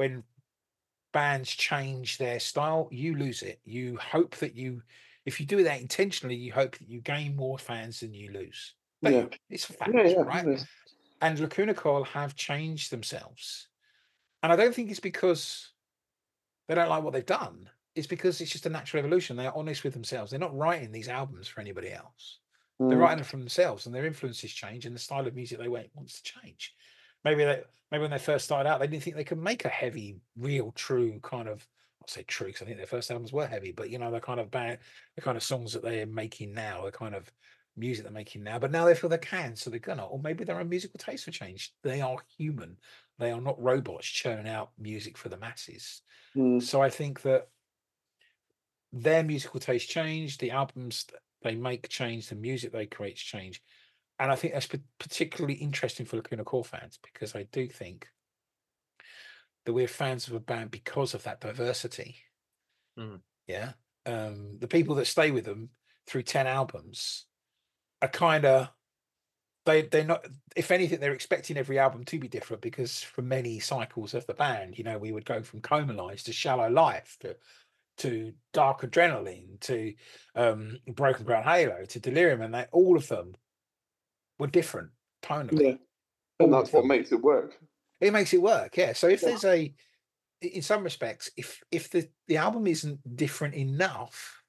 Speaker 3: bands change their style, you lose it. You hope that if you do that intentionally, you hope that you gain more fans than you lose. It's a fact, right? Yeah. And Lacuna Coil have changed themselves. And I don't think it's because they don't like what they've done. It's because it's just a natural evolution. They are honest with themselves. They're not writing these albums for anybody else. They're writing them for themselves, and their influences change, and the style of music they wants to change. Maybe when they first started out, they didn't think they could make a heavy, real, true kind of. I'll say true because I think their first albums were heavy, but you know, the kind of songs that they're making now, the kind of music they're making now. But now they feel they can, so they're gonna, or maybe their own musical tastes have changed. They are human. They are not robots churning out music for the masses. So I think that their musical taste changed, the albums they make change, the music they create change. And I think that's particularly interesting for Lacuna Coil fans, because I do think that we're fans of a band because of that diversity. Yeah. The people that stay with them through 10 albums are kind of, they're not, if anything, they're expecting every album to be different, because for many cycles of the band, you know, we would go from Comalize to Shallow Life to Dark Adrenaline to Broken Ground Halo to Delirium, and all of them were different tonally.
Speaker 1: And that's what makes it work.
Speaker 3: It makes it work, yeah. So if there's in some respects, if the album isn't different enough,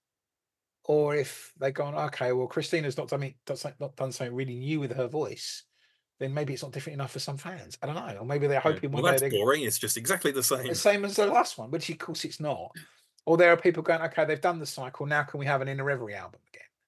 Speaker 3: or if they're going, okay, well, Christina's not done something really new with her voice, then maybe it's not different enough for some fans. I don't know. Or maybe they're hoping one day
Speaker 2: that's boring. It's just exactly the same.
Speaker 3: The same as the last one, which of course it's not. Or there are people going, okay, they've done the cycle. Now can we have an In a Reverie album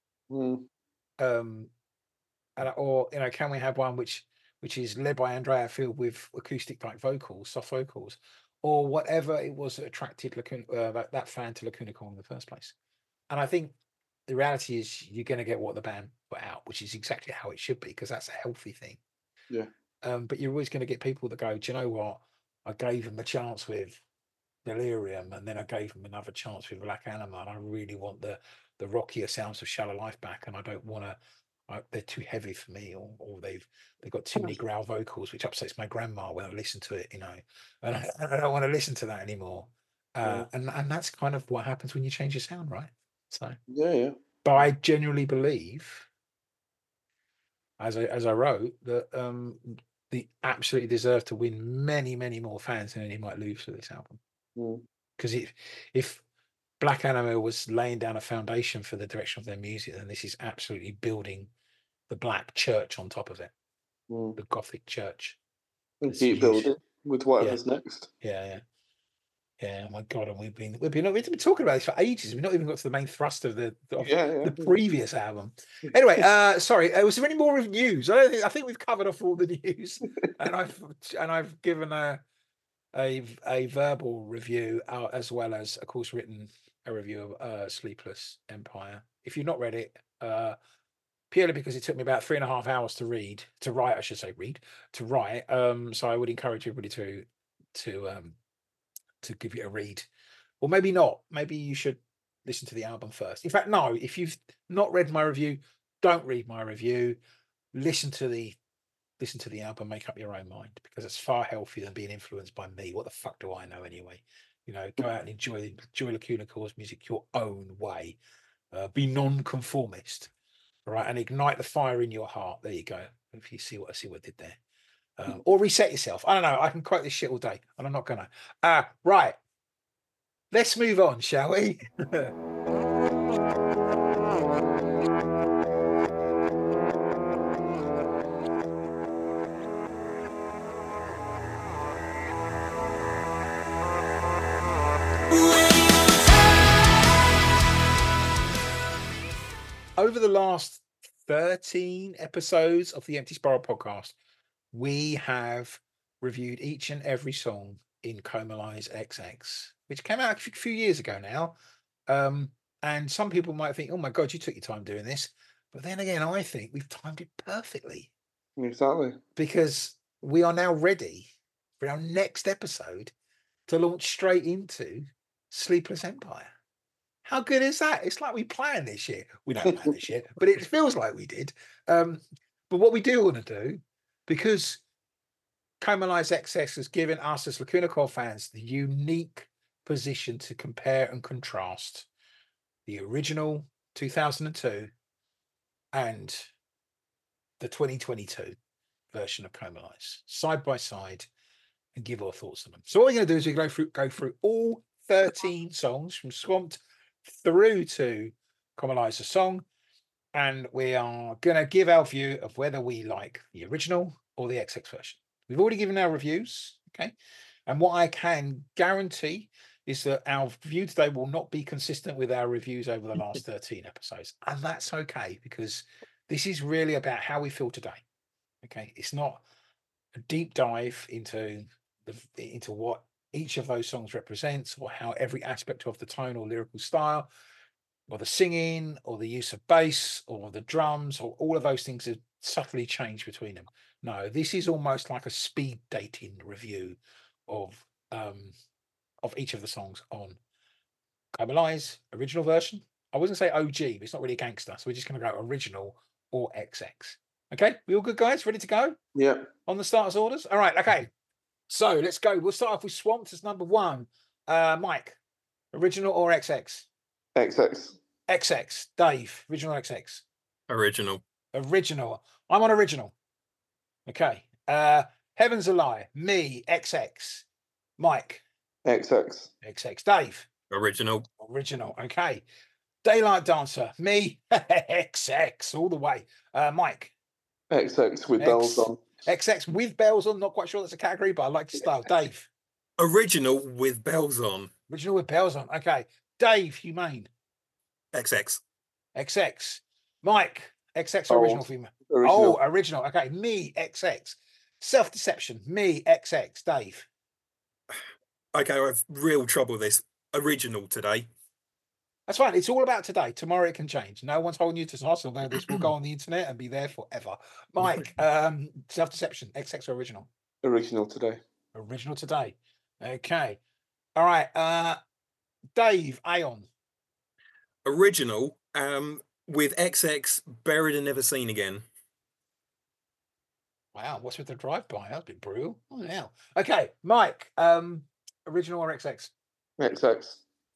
Speaker 3: again? Or you know, can we have one which is led by Andrea Field with acoustic type vocals, soft vocals, or whatever it was that attracted that fan to Lacuna Coil in the first place? And I think the reality is you're going to get what the band put out, which is exactly how it should be, because that's a healthy thing.
Speaker 1: Yeah.
Speaker 3: But you're always going to get people that go, do you know what? I gave them a chance with Delirium, and then I gave them another chance with Black Anima, and I really want the rockier sounds of Shallow Life back, and I don't want to. They're too heavy for me, or they've got too many growl vocals, which upsets my grandma when I listen to it, you know, and I don't want to listen to that anymore. And that's kind of what happens when you change your sound, right? So
Speaker 1: yeah.
Speaker 3: But I genuinely believe, as I wrote, that they absolutely deserve to win many, many more fans than he might lose for this album. Because if Black Anima was laying down a foundation for the direction of their music, then this is absolutely building the black church on top of it, the gothic church.
Speaker 1: And keep building with whatever's next.
Speaker 3: Yeah. Yeah, my God, and we've been talking about this for ages. We've not even got to the main thrust of the previous album. Anyway, sorry. Was there any more news? I think we've covered off all the news, and I've given a verbal review as well as, of course, written a review of Sleepless Empire. If you've not read it, purely because it took me about 3.5 hours to write. So I would encourage everybody to give it a read, or maybe not. Maybe you should listen to the album first. In fact, no, if you've not read my review, don't read my review. Listen to the album, make up your own mind, because it's far healthier than being influenced by me. What the fuck do I know anyway? Go out and enjoy Lacuna Coil's music your own way. Be non-conformist, all right, and ignite the fire in your heart. There you go. If you see what I did there. Or reset yourself. I don't know. I can quote this shit all day, and I'm not gonna. Right. Let's move on, shall we? Over the last 13 episodes of the Empty Spiral podcast, we have reviewed each and every song in Comalies XX, which came out a few years ago now. And some people might think, oh my God, you took your time doing this. But then again, I think we've timed it perfectly.
Speaker 1: Exactly.
Speaker 3: Because we are now ready for our next episode to launch straight into Sleepless Empire. How good is that? It's like we planned this shit. We don't plan this shit, but it feels like we did. But what we do want to do, because Comalies XX has given us as Lacuna Coil fans the unique position to compare and contrast the original 2002 and the 2022 version of Comalies side by side and give our thoughts on them. So what we're going to do is we go through all 13 songs from Swamped through to Comalies a Song, and we are going to give our view of whether we like the original or the XX version. We've already given our reviews, okay? And what I can guarantee is that our view today will not be consistent with our reviews over the last 13 episodes. And that's okay, because this is really about how we feel today, okay? It's not a deep dive into what each of those songs represents, or how every aspect of the tone or lyrical style, or the singing, or the use of bass, or the drums, or all of those things have subtly changed between them. No, this is almost like a speed dating review of each of the songs on Comalies original version. I wasn't say OG, but it's not really a gangster, so we're just going to go original or XX. Okay, we all good, guys? Ready to go?
Speaker 1: Yeah.
Speaker 3: On the starters orders? All right, okay. So let's go. We'll start off with Swamped as number one. Mike, original or XX?
Speaker 1: XX.
Speaker 3: XX. Dave, original or XX?
Speaker 2: Original.
Speaker 3: Original. I'm on original. Okay. Heaven's a Lie. Me, XX. Mike.
Speaker 1: XX.
Speaker 3: XX. Dave.
Speaker 2: Original.
Speaker 3: Original. Okay. Daylight Dancer. Me, XX all the way. Mike.
Speaker 1: XX with bells on.
Speaker 3: XX with bells on. Not quite sure that's a category, but I like the style. Dave.
Speaker 2: Original with bells on.
Speaker 3: Original with bells on. Okay. Dave, Humane.
Speaker 2: XX.
Speaker 3: XX. Mike. XX or original female?
Speaker 1: Original.
Speaker 3: Oh, original. Okay. Me, XX. Self-Deception. Me, XX. Dave.
Speaker 2: Okay, I have real trouble with this. Original today.
Speaker 3: That's fine. It's all about today. Tomorrow it can change. No one's holding you to task. Although this will go on the internet and be there forever. Mike, Self-Deception. XX or original?
Speaker 1: Original today.
Speaker 3: Original today. Okay. All right. Dave, Aeon.
Speaker 2: Original. With XX buried and never seen again.
Speaker 3: Wow, what's with the drive-by? That's a bit brutal. Oh, hell. Okay, Mike, original or XX?
Speaker 1: XX.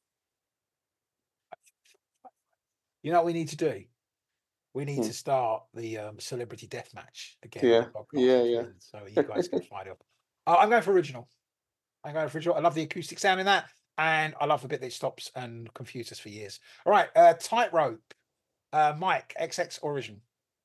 Speaker 3: You know what we need to do? We need to start the celebrity death match again.
Speaker 1: Yeah, yeah.
Speaker 3: So you guys can find it. I'm going for original. I love the acoustic sound in that, and I love the bit that stops and confused us for years. All right, Tightrope. Mike, XX or original?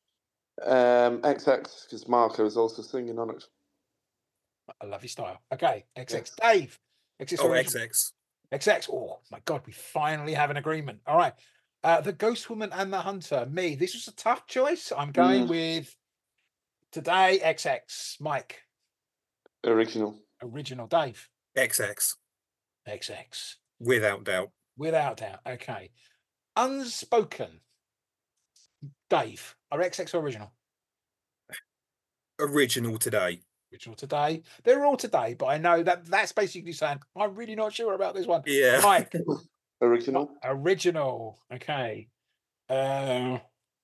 Speaker 1: XX, because Marco is also singing on it.
Speaker 3: I love your style. Okay, XX.
Speaker 1: Yes.
Speaker 3: Dave, XX
Speaker 2: Oh,
Speaker 3: original.
Speaker 2: XX.
Speaker 3: XX. Oh my God, we finally have an agreement. All right. The Ghost Woman and the Hunter. Me. This was a tough choice. I'm going with today XX. Mike.
Speaker 1: Original.
Speaker 3: Original. Dave.
Speaker 2: XX.
Speaker 3: XX.
Speaker 2: Without doubt.
Speaker 3: Without doubt. Okay. Unspoken. Dave. Are XX or original?
Speaker 2: Original today.
Speaker 3: Original today. They're all today, but I know that's basically saying I'm really not sure about this one.
Speaker 2: Yeah.
Speaker 3: Mike.
Speaker 1: Original.
Speaker 3: Original. Okay. And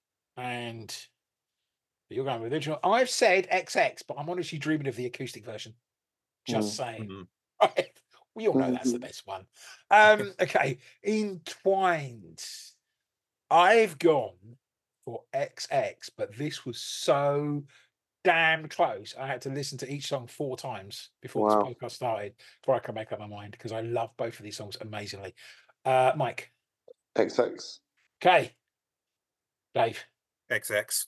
Speaker 3: you're going with original. I've said XX, but I'm honestly dreaming of the acoustic version. Just saying. Right. We all know that's the best one. Okay. Entwined. I've gone for XX, but this was so damn close. I had to listen to each song 4 times before this podcast started before I could make up my mind because I love both of these songs amazingly. Mike.
Speaker 1: XX.
Speaker 3: Okay. Dave.
Speaker 2: XX.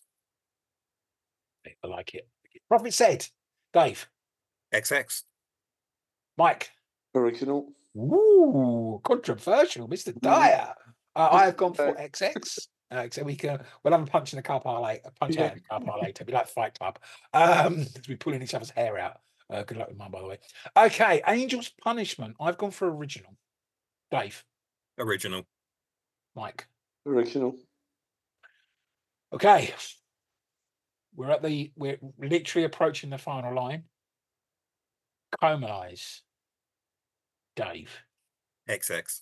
Speaker 3: I like it. Prophet said. Dave.
Speaker 2: XX.
Speaker 3: Mike.
Speaker 1: Original.
Speaker 3: Ooh, controversial, Mr. Dyer. I've gone for XX. So we'll have a punch in the car park later. Punch out in the car park later. Be like Fight Club. We're pulling each other's hair out. Good luck with mine, by the way. Okay, Angel's Punishment. I've gone for original. Dave.
Speaker 2: Original.
Speaker 3: Mike.
Speaker 1: Original.
Speaker 3: Okay. We're literally approaching the final line. Comalize. Dave.
Speaker 2: XX.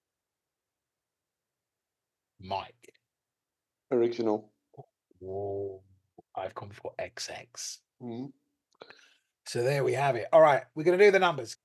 Speaker 3: Mike.
Speaker 1: Original.
Speaker 3: Whoa, I've gone for XX.
Speaker 1: Mm-hmm.
Speaker 3: So there we have it. All right, we're going to do the numbers.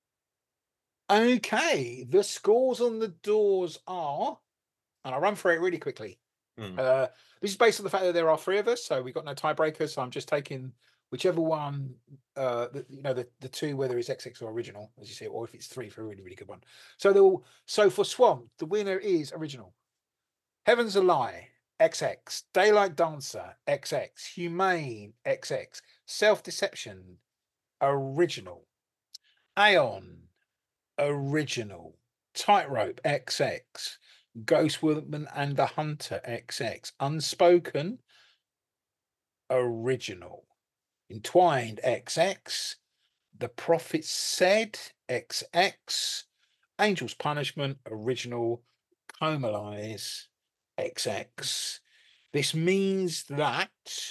Speaker 3: Okay, the scores on the doors are, and I'll run through it really quickly. This is based on the fact that there are 3 of us, so we've got no tiebreakers. So I'm just taking whichever one, the 2, whether it's XX or original, as you say, or if it's 3 for a really, really good one. So for Swamp, the winner is original. Heaven's a Lie, XX. Daylight Dancer, XX. Humane, XX. Self-Deception, original. Aeon, original. Tightrope, XX. Ghost Woman and the Hunter, XX. Unspoken, original. Entwined, XX. The Prophet Said, XX. Angel's Punishment, original. Comalize, XX. This means that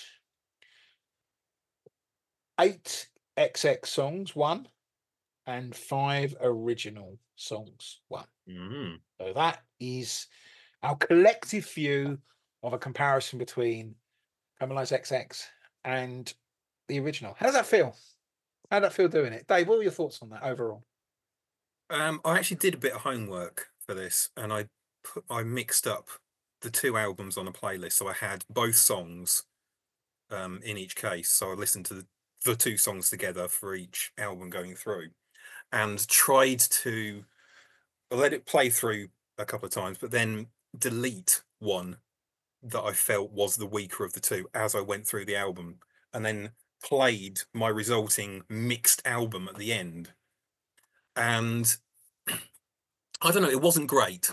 Speaker 3: 8 XX songs won and 5 original songs won. So that is our collective view of a comparison between Comalize XX and the original. How does that feel? How did that feel doing it? Dave, what were your thoughts on that overall?
Speaker 2: I actually did a bit of homework for this, and I mixed up the 2 albums on a playlist, so I had both songs in each case. So I listened to the 2 songs together for each album going through, and tried to let it play through a couple of times, but then delete one that I felt was the weaker of the 2 as I went through the album, and then played my resulting mixed album at the end. And I don't know, it wasn't great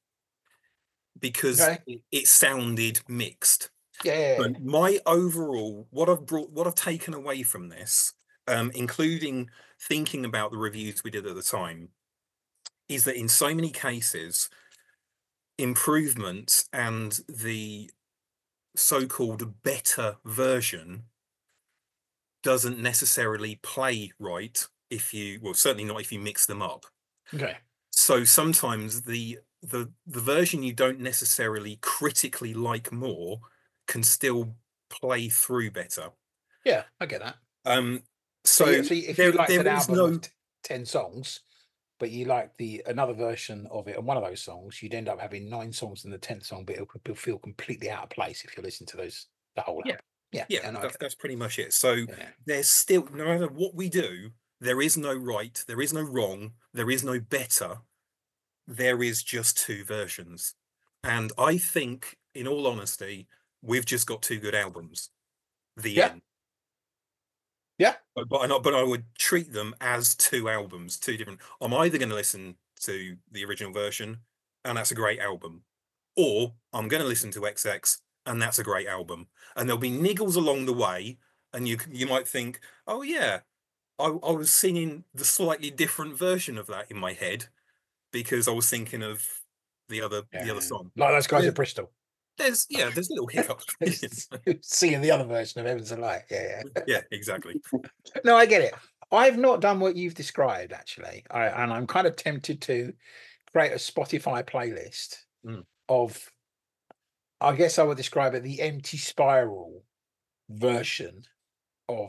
Speaker 2: because it sounded mixed.
Speaker 3: Yeah.
Speaker 2: But my overall, what I've taken away from this, including thinking about the reviews we did at the time, is that in so many cases, improvements and the so-called better version doesn't necessarily play right certainly not if you mix them up.
Speaker 3: Okay.
Speaker 2: So sometimes the version you don't necessarily critically like more can still play through better.
Speaker 3: Yeah, I get that.
Speaker 2: So
Speaker 3: if you like an album of 10 songs, but you like another version of it on one of those songs, you'd end up having 9 songs in the 10th song, but it'll feel completely out of place if you listen to the whole album. That's
Speaker 2: pretty much it. So there's still, no matter what we do, there is no right, there is no wrong, there is no better. There is just 2 versions. And I think, in all honesty, we've just got 2 good albums. The end.
Speaker 3: Yeah.
Speaker 2: But I would treat them as two albums, two different. I'm either going to listen to the original version, and that's a great album, or I'm going to listen to XX, and that's a great album. And there'll be niggles along the way, and you might think, oh yeah, I was singing the slightly different version of that in my head because I was thinking of the other song.
Speaker 3: Like those guys at Bristol.
Speaker 2: There's little hiccups.
Speaker 3: Seeing the other version of Heavens and Light.
Speaker 2: Yeah, exactly.
Speaker 3: No, I get it. I've not done what you've described, actually. And I'm kind of tempted to create a Spotify playlist of, I guess I would describe it, the Empty Spiral version of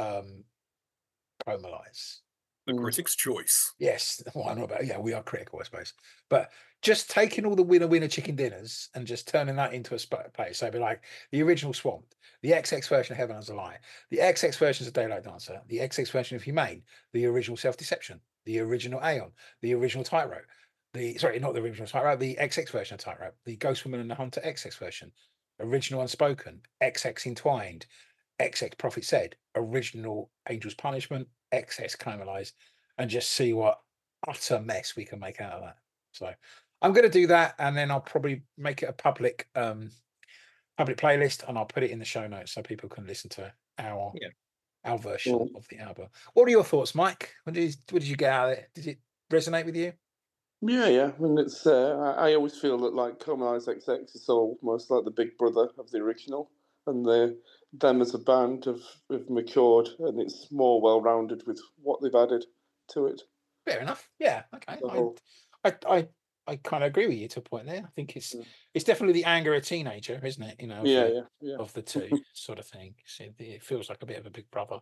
Speaker 3: Comalize.
Speaker 2: The critic's choice.
Speaker 3: Yes. Well, I'm not about, we are critical, I suppose. But just taking all the winner chicken dinners and just turning that into a place. So it'd be like the original Swamped, the XX version of Heaven Has a Lie, the XX versions of Daylight Dancer, the XX version of Humane, the original Self Deception, the original Aeon, the original Tightrope, not the original Tightrope, the XX version of Tightrope, the Ghost Woman and the Hunter XX version, original Unspoken, XX Entwined, XX Prophet Said, original Angel's Punishment, XX Comalize, and just see what utter mess we can make out of that. So I'm going to do that, and then I'll probably make it a public playlist, and I'll put it in the show notes so people can listen to our version of the album. What are your thoughts, Mike? What did you get out of it? Did it resonate with you?
Speaker 1: Yeah. I mean, it's I always feel that like Comalize XX is almost like the big brother of the original, and them as a band have matured, and it's more well-rounded with what they've added to it.
Speaker 3: Fair enough. Yeah. Okay. I kind of agree with you to a point there. I think it's definitely the anger of a teenager, isn't it? Yeah. Of the two sort of thing. So it feels like a bit of a big brother,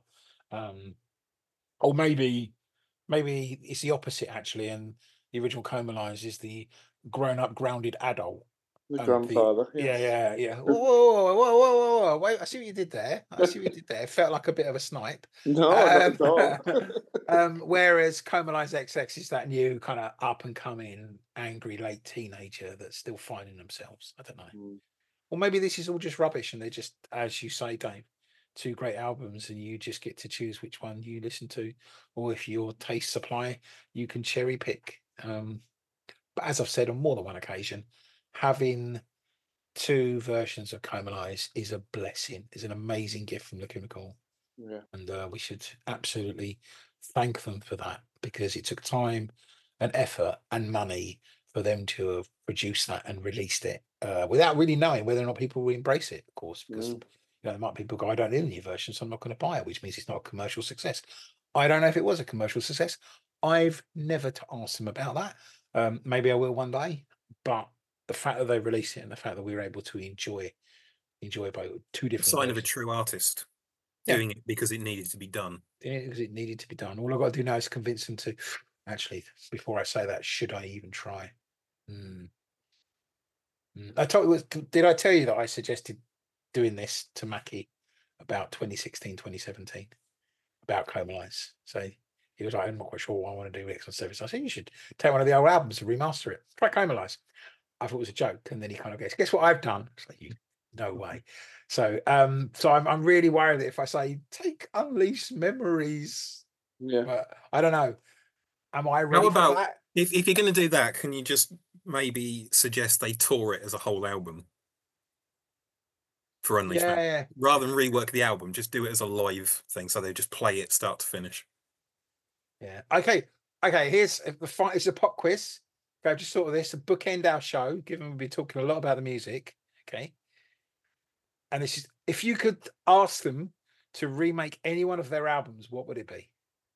Speaker 3: or maybe it's the opposite actually, and the original Comalize is the grown-up, grounded adult.
Speaker 1: The grandfather.
Speaker 3: Yeah. Whoa. Wait, I see what you did there. It felt like a bit of a snipe.
Speaker 1: No, not at all.
Speaker 3: Whereas Comalize XX is that new kind of up and coming, angry late teenager that's still finding themselves. I don't know. Or maybe this is all just rubbish and they're just, as you say, Dave, two great albums and you just get to choose which one you listen to. Or if your taste supply, you can cherry pick. But as I've said on more than one occasion, having two versions of Comalize is a blessing, is an amazing gift from the Chemical.
Speaker 1: Yeah.
Speaker 3: And we should absolutely thank them for that, because it took time and effort and money for them to have produced that and released it without really knowing whether or not people will embrace it, of course, because there might be people go, I don't need a new version, so I'm not going to buy it, which means it's not a commercial success. I don't know if it was a commercial success. I've never asked them about that. Maybe I will one day, but the fact that they released it and the fact that we were able to enjoy both two different
Speaker 2: sign of a true artist doing it because it needed to be done.
Speaker 3: Because it needed to be done. All I've got to do now is convince them to actually, before I say that, should I even try? Did I tell you that I suggested doing this to Mackie about 2016, 2017 about Comalize? So he was like, I'm not quite sure what I want to do with X on Service. I said, you should take one of the old albums and remaster it. Try Comalize. I thought it was a joke, and then he kind of goes, "Guess what I've done?" It's like, no way. So, I'm really worried that if I say take Unleashed Memories, but I don't know. Am I ready for that?
Speaker 2: If you're going to do that, can you just maybe suggest they tour it as a whole album for Unleashed Memories? Rather than rework the album, just do it as a live thing, so they just play it start to finish.
Speaker 3: Yeah. Okay. Here's it's a pop quiz. Okay, I've just thought of this, to bookend our show, given we've been talking a lot about the music. Okay. And this is, if you could ask them to remake any one of their albums, what would it be?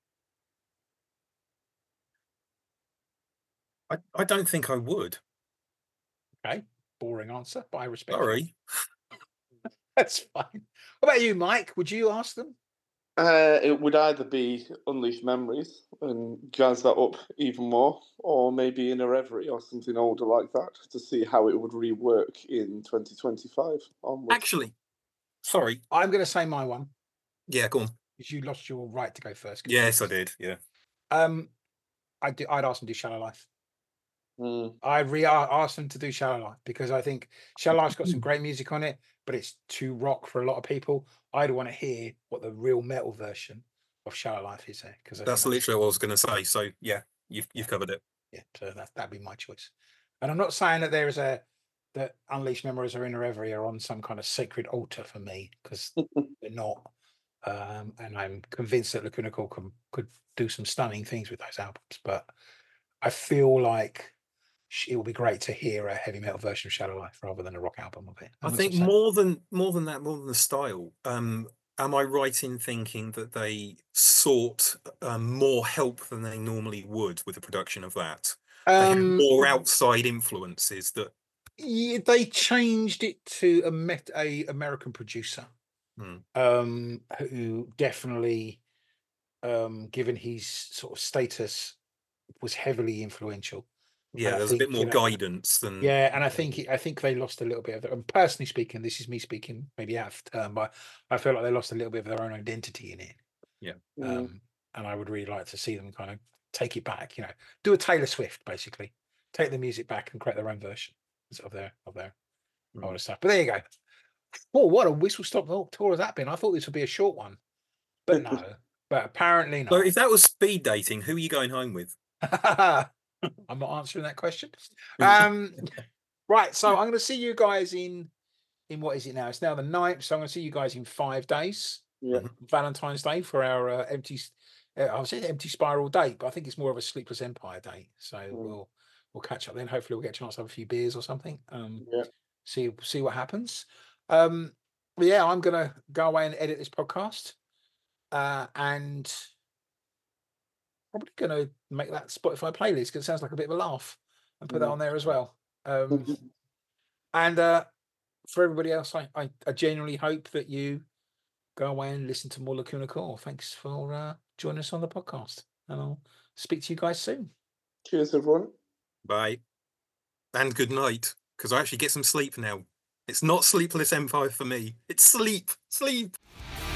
Speaker 2: I don't think I would.
Speaker 3: Okay. Boring answer, but I respect.
Speaker 2: Sorry.
Speaker 3: That's fine. What about you, Mike? Would you ask them?
Speaker 1: It would either be Unleashed Memories and jazz that up even more, or maybe In a Reverie or something older like that, to see how it would rework in 2025 onwards.
Speaker 2: Actually, sorry.
Speaker 3: I'm going to say my one.
Speaker 2: Yeah, go on.
Speaker 3: Because you lost your right to go first.
Speaker 2: Yes, I did, yeah.
Speaker 3: I'd ask them to do Shallow Life. I asked them to do Shallow Life because I think Shallow Life's got some great music on it, but it's too rock for a lot of people. I'd want to hear what the real metal version of Shallow Life is there, because
Speaker 2: that's literally what I was going to say. So yeah, you've covered it.
Speaker 3: Yeah, so that'd be my choice. And I'm not saying that that Unleashed Memories Are In Reverie are on some kind of sacred altar for me, because they're not. And I'm convinced that Lacuna Coil could do some stunning things with those albums, but I feel like it will be great to hear a heavy metal version of Shallow Life rather than a rock album of it.
Speaker 2: I think more than that, more than the style. Am I right in thinking that they sought more help than they normally would with the production of that? They had more outside influences that.
Speaker 3: Yeah, they changed it to a American producer, who definitely, given his sort of status, was heavily influential.
Speaker 2: Yeah, there's a bit more guidance than.
Speaker 3: Yeah, and I think they lost a little bit of it. And personally speaking, this is me speaking maybe out of turn, but I feel like they lost a little bit of their own identity in it.
Speaker 2: Yeah.
Speaker 3: And I would really like to see them kind of take it back. Do a Taylor Swift, basically, take the music back and create their own version of their older stuff. But there you go. Oh, what a whistle stop tour has that been? I thought this would be a short one, but no. But apparently not.
Speaker 2: So if that was speed dating, who are you going home with?
Speaker 3: I'm not answering that question. Right, so I'm going to see you guys in what is it now? It's now the 9th, so I'm going to see you guys in 5 days.
Speaker 1: Yeah,
Speaker 3: Valentine's Day for our empty spiral date, but I think it's more of a Sleepless Empire date. So we'll catch up then. Hopefully, we'll get a chance to have a few beers or something. See what happens. But yeah, I'm going to go away and edit this podcast, and probably going to make that Spotify playlist because it sounds like a bit of a laugh, and put that on there as well. And for everybody else, I genuinely hope that you go away and listen to more Lacuna Coil. Thanks for joining us on the podcast, and I'll speak to you guys soon.
Speaker 1: Cheers, everyone.
Speaker 2: Bye. And good night, because I actually get some sleep now. It's not Sleepless Empire for me. It's sleep.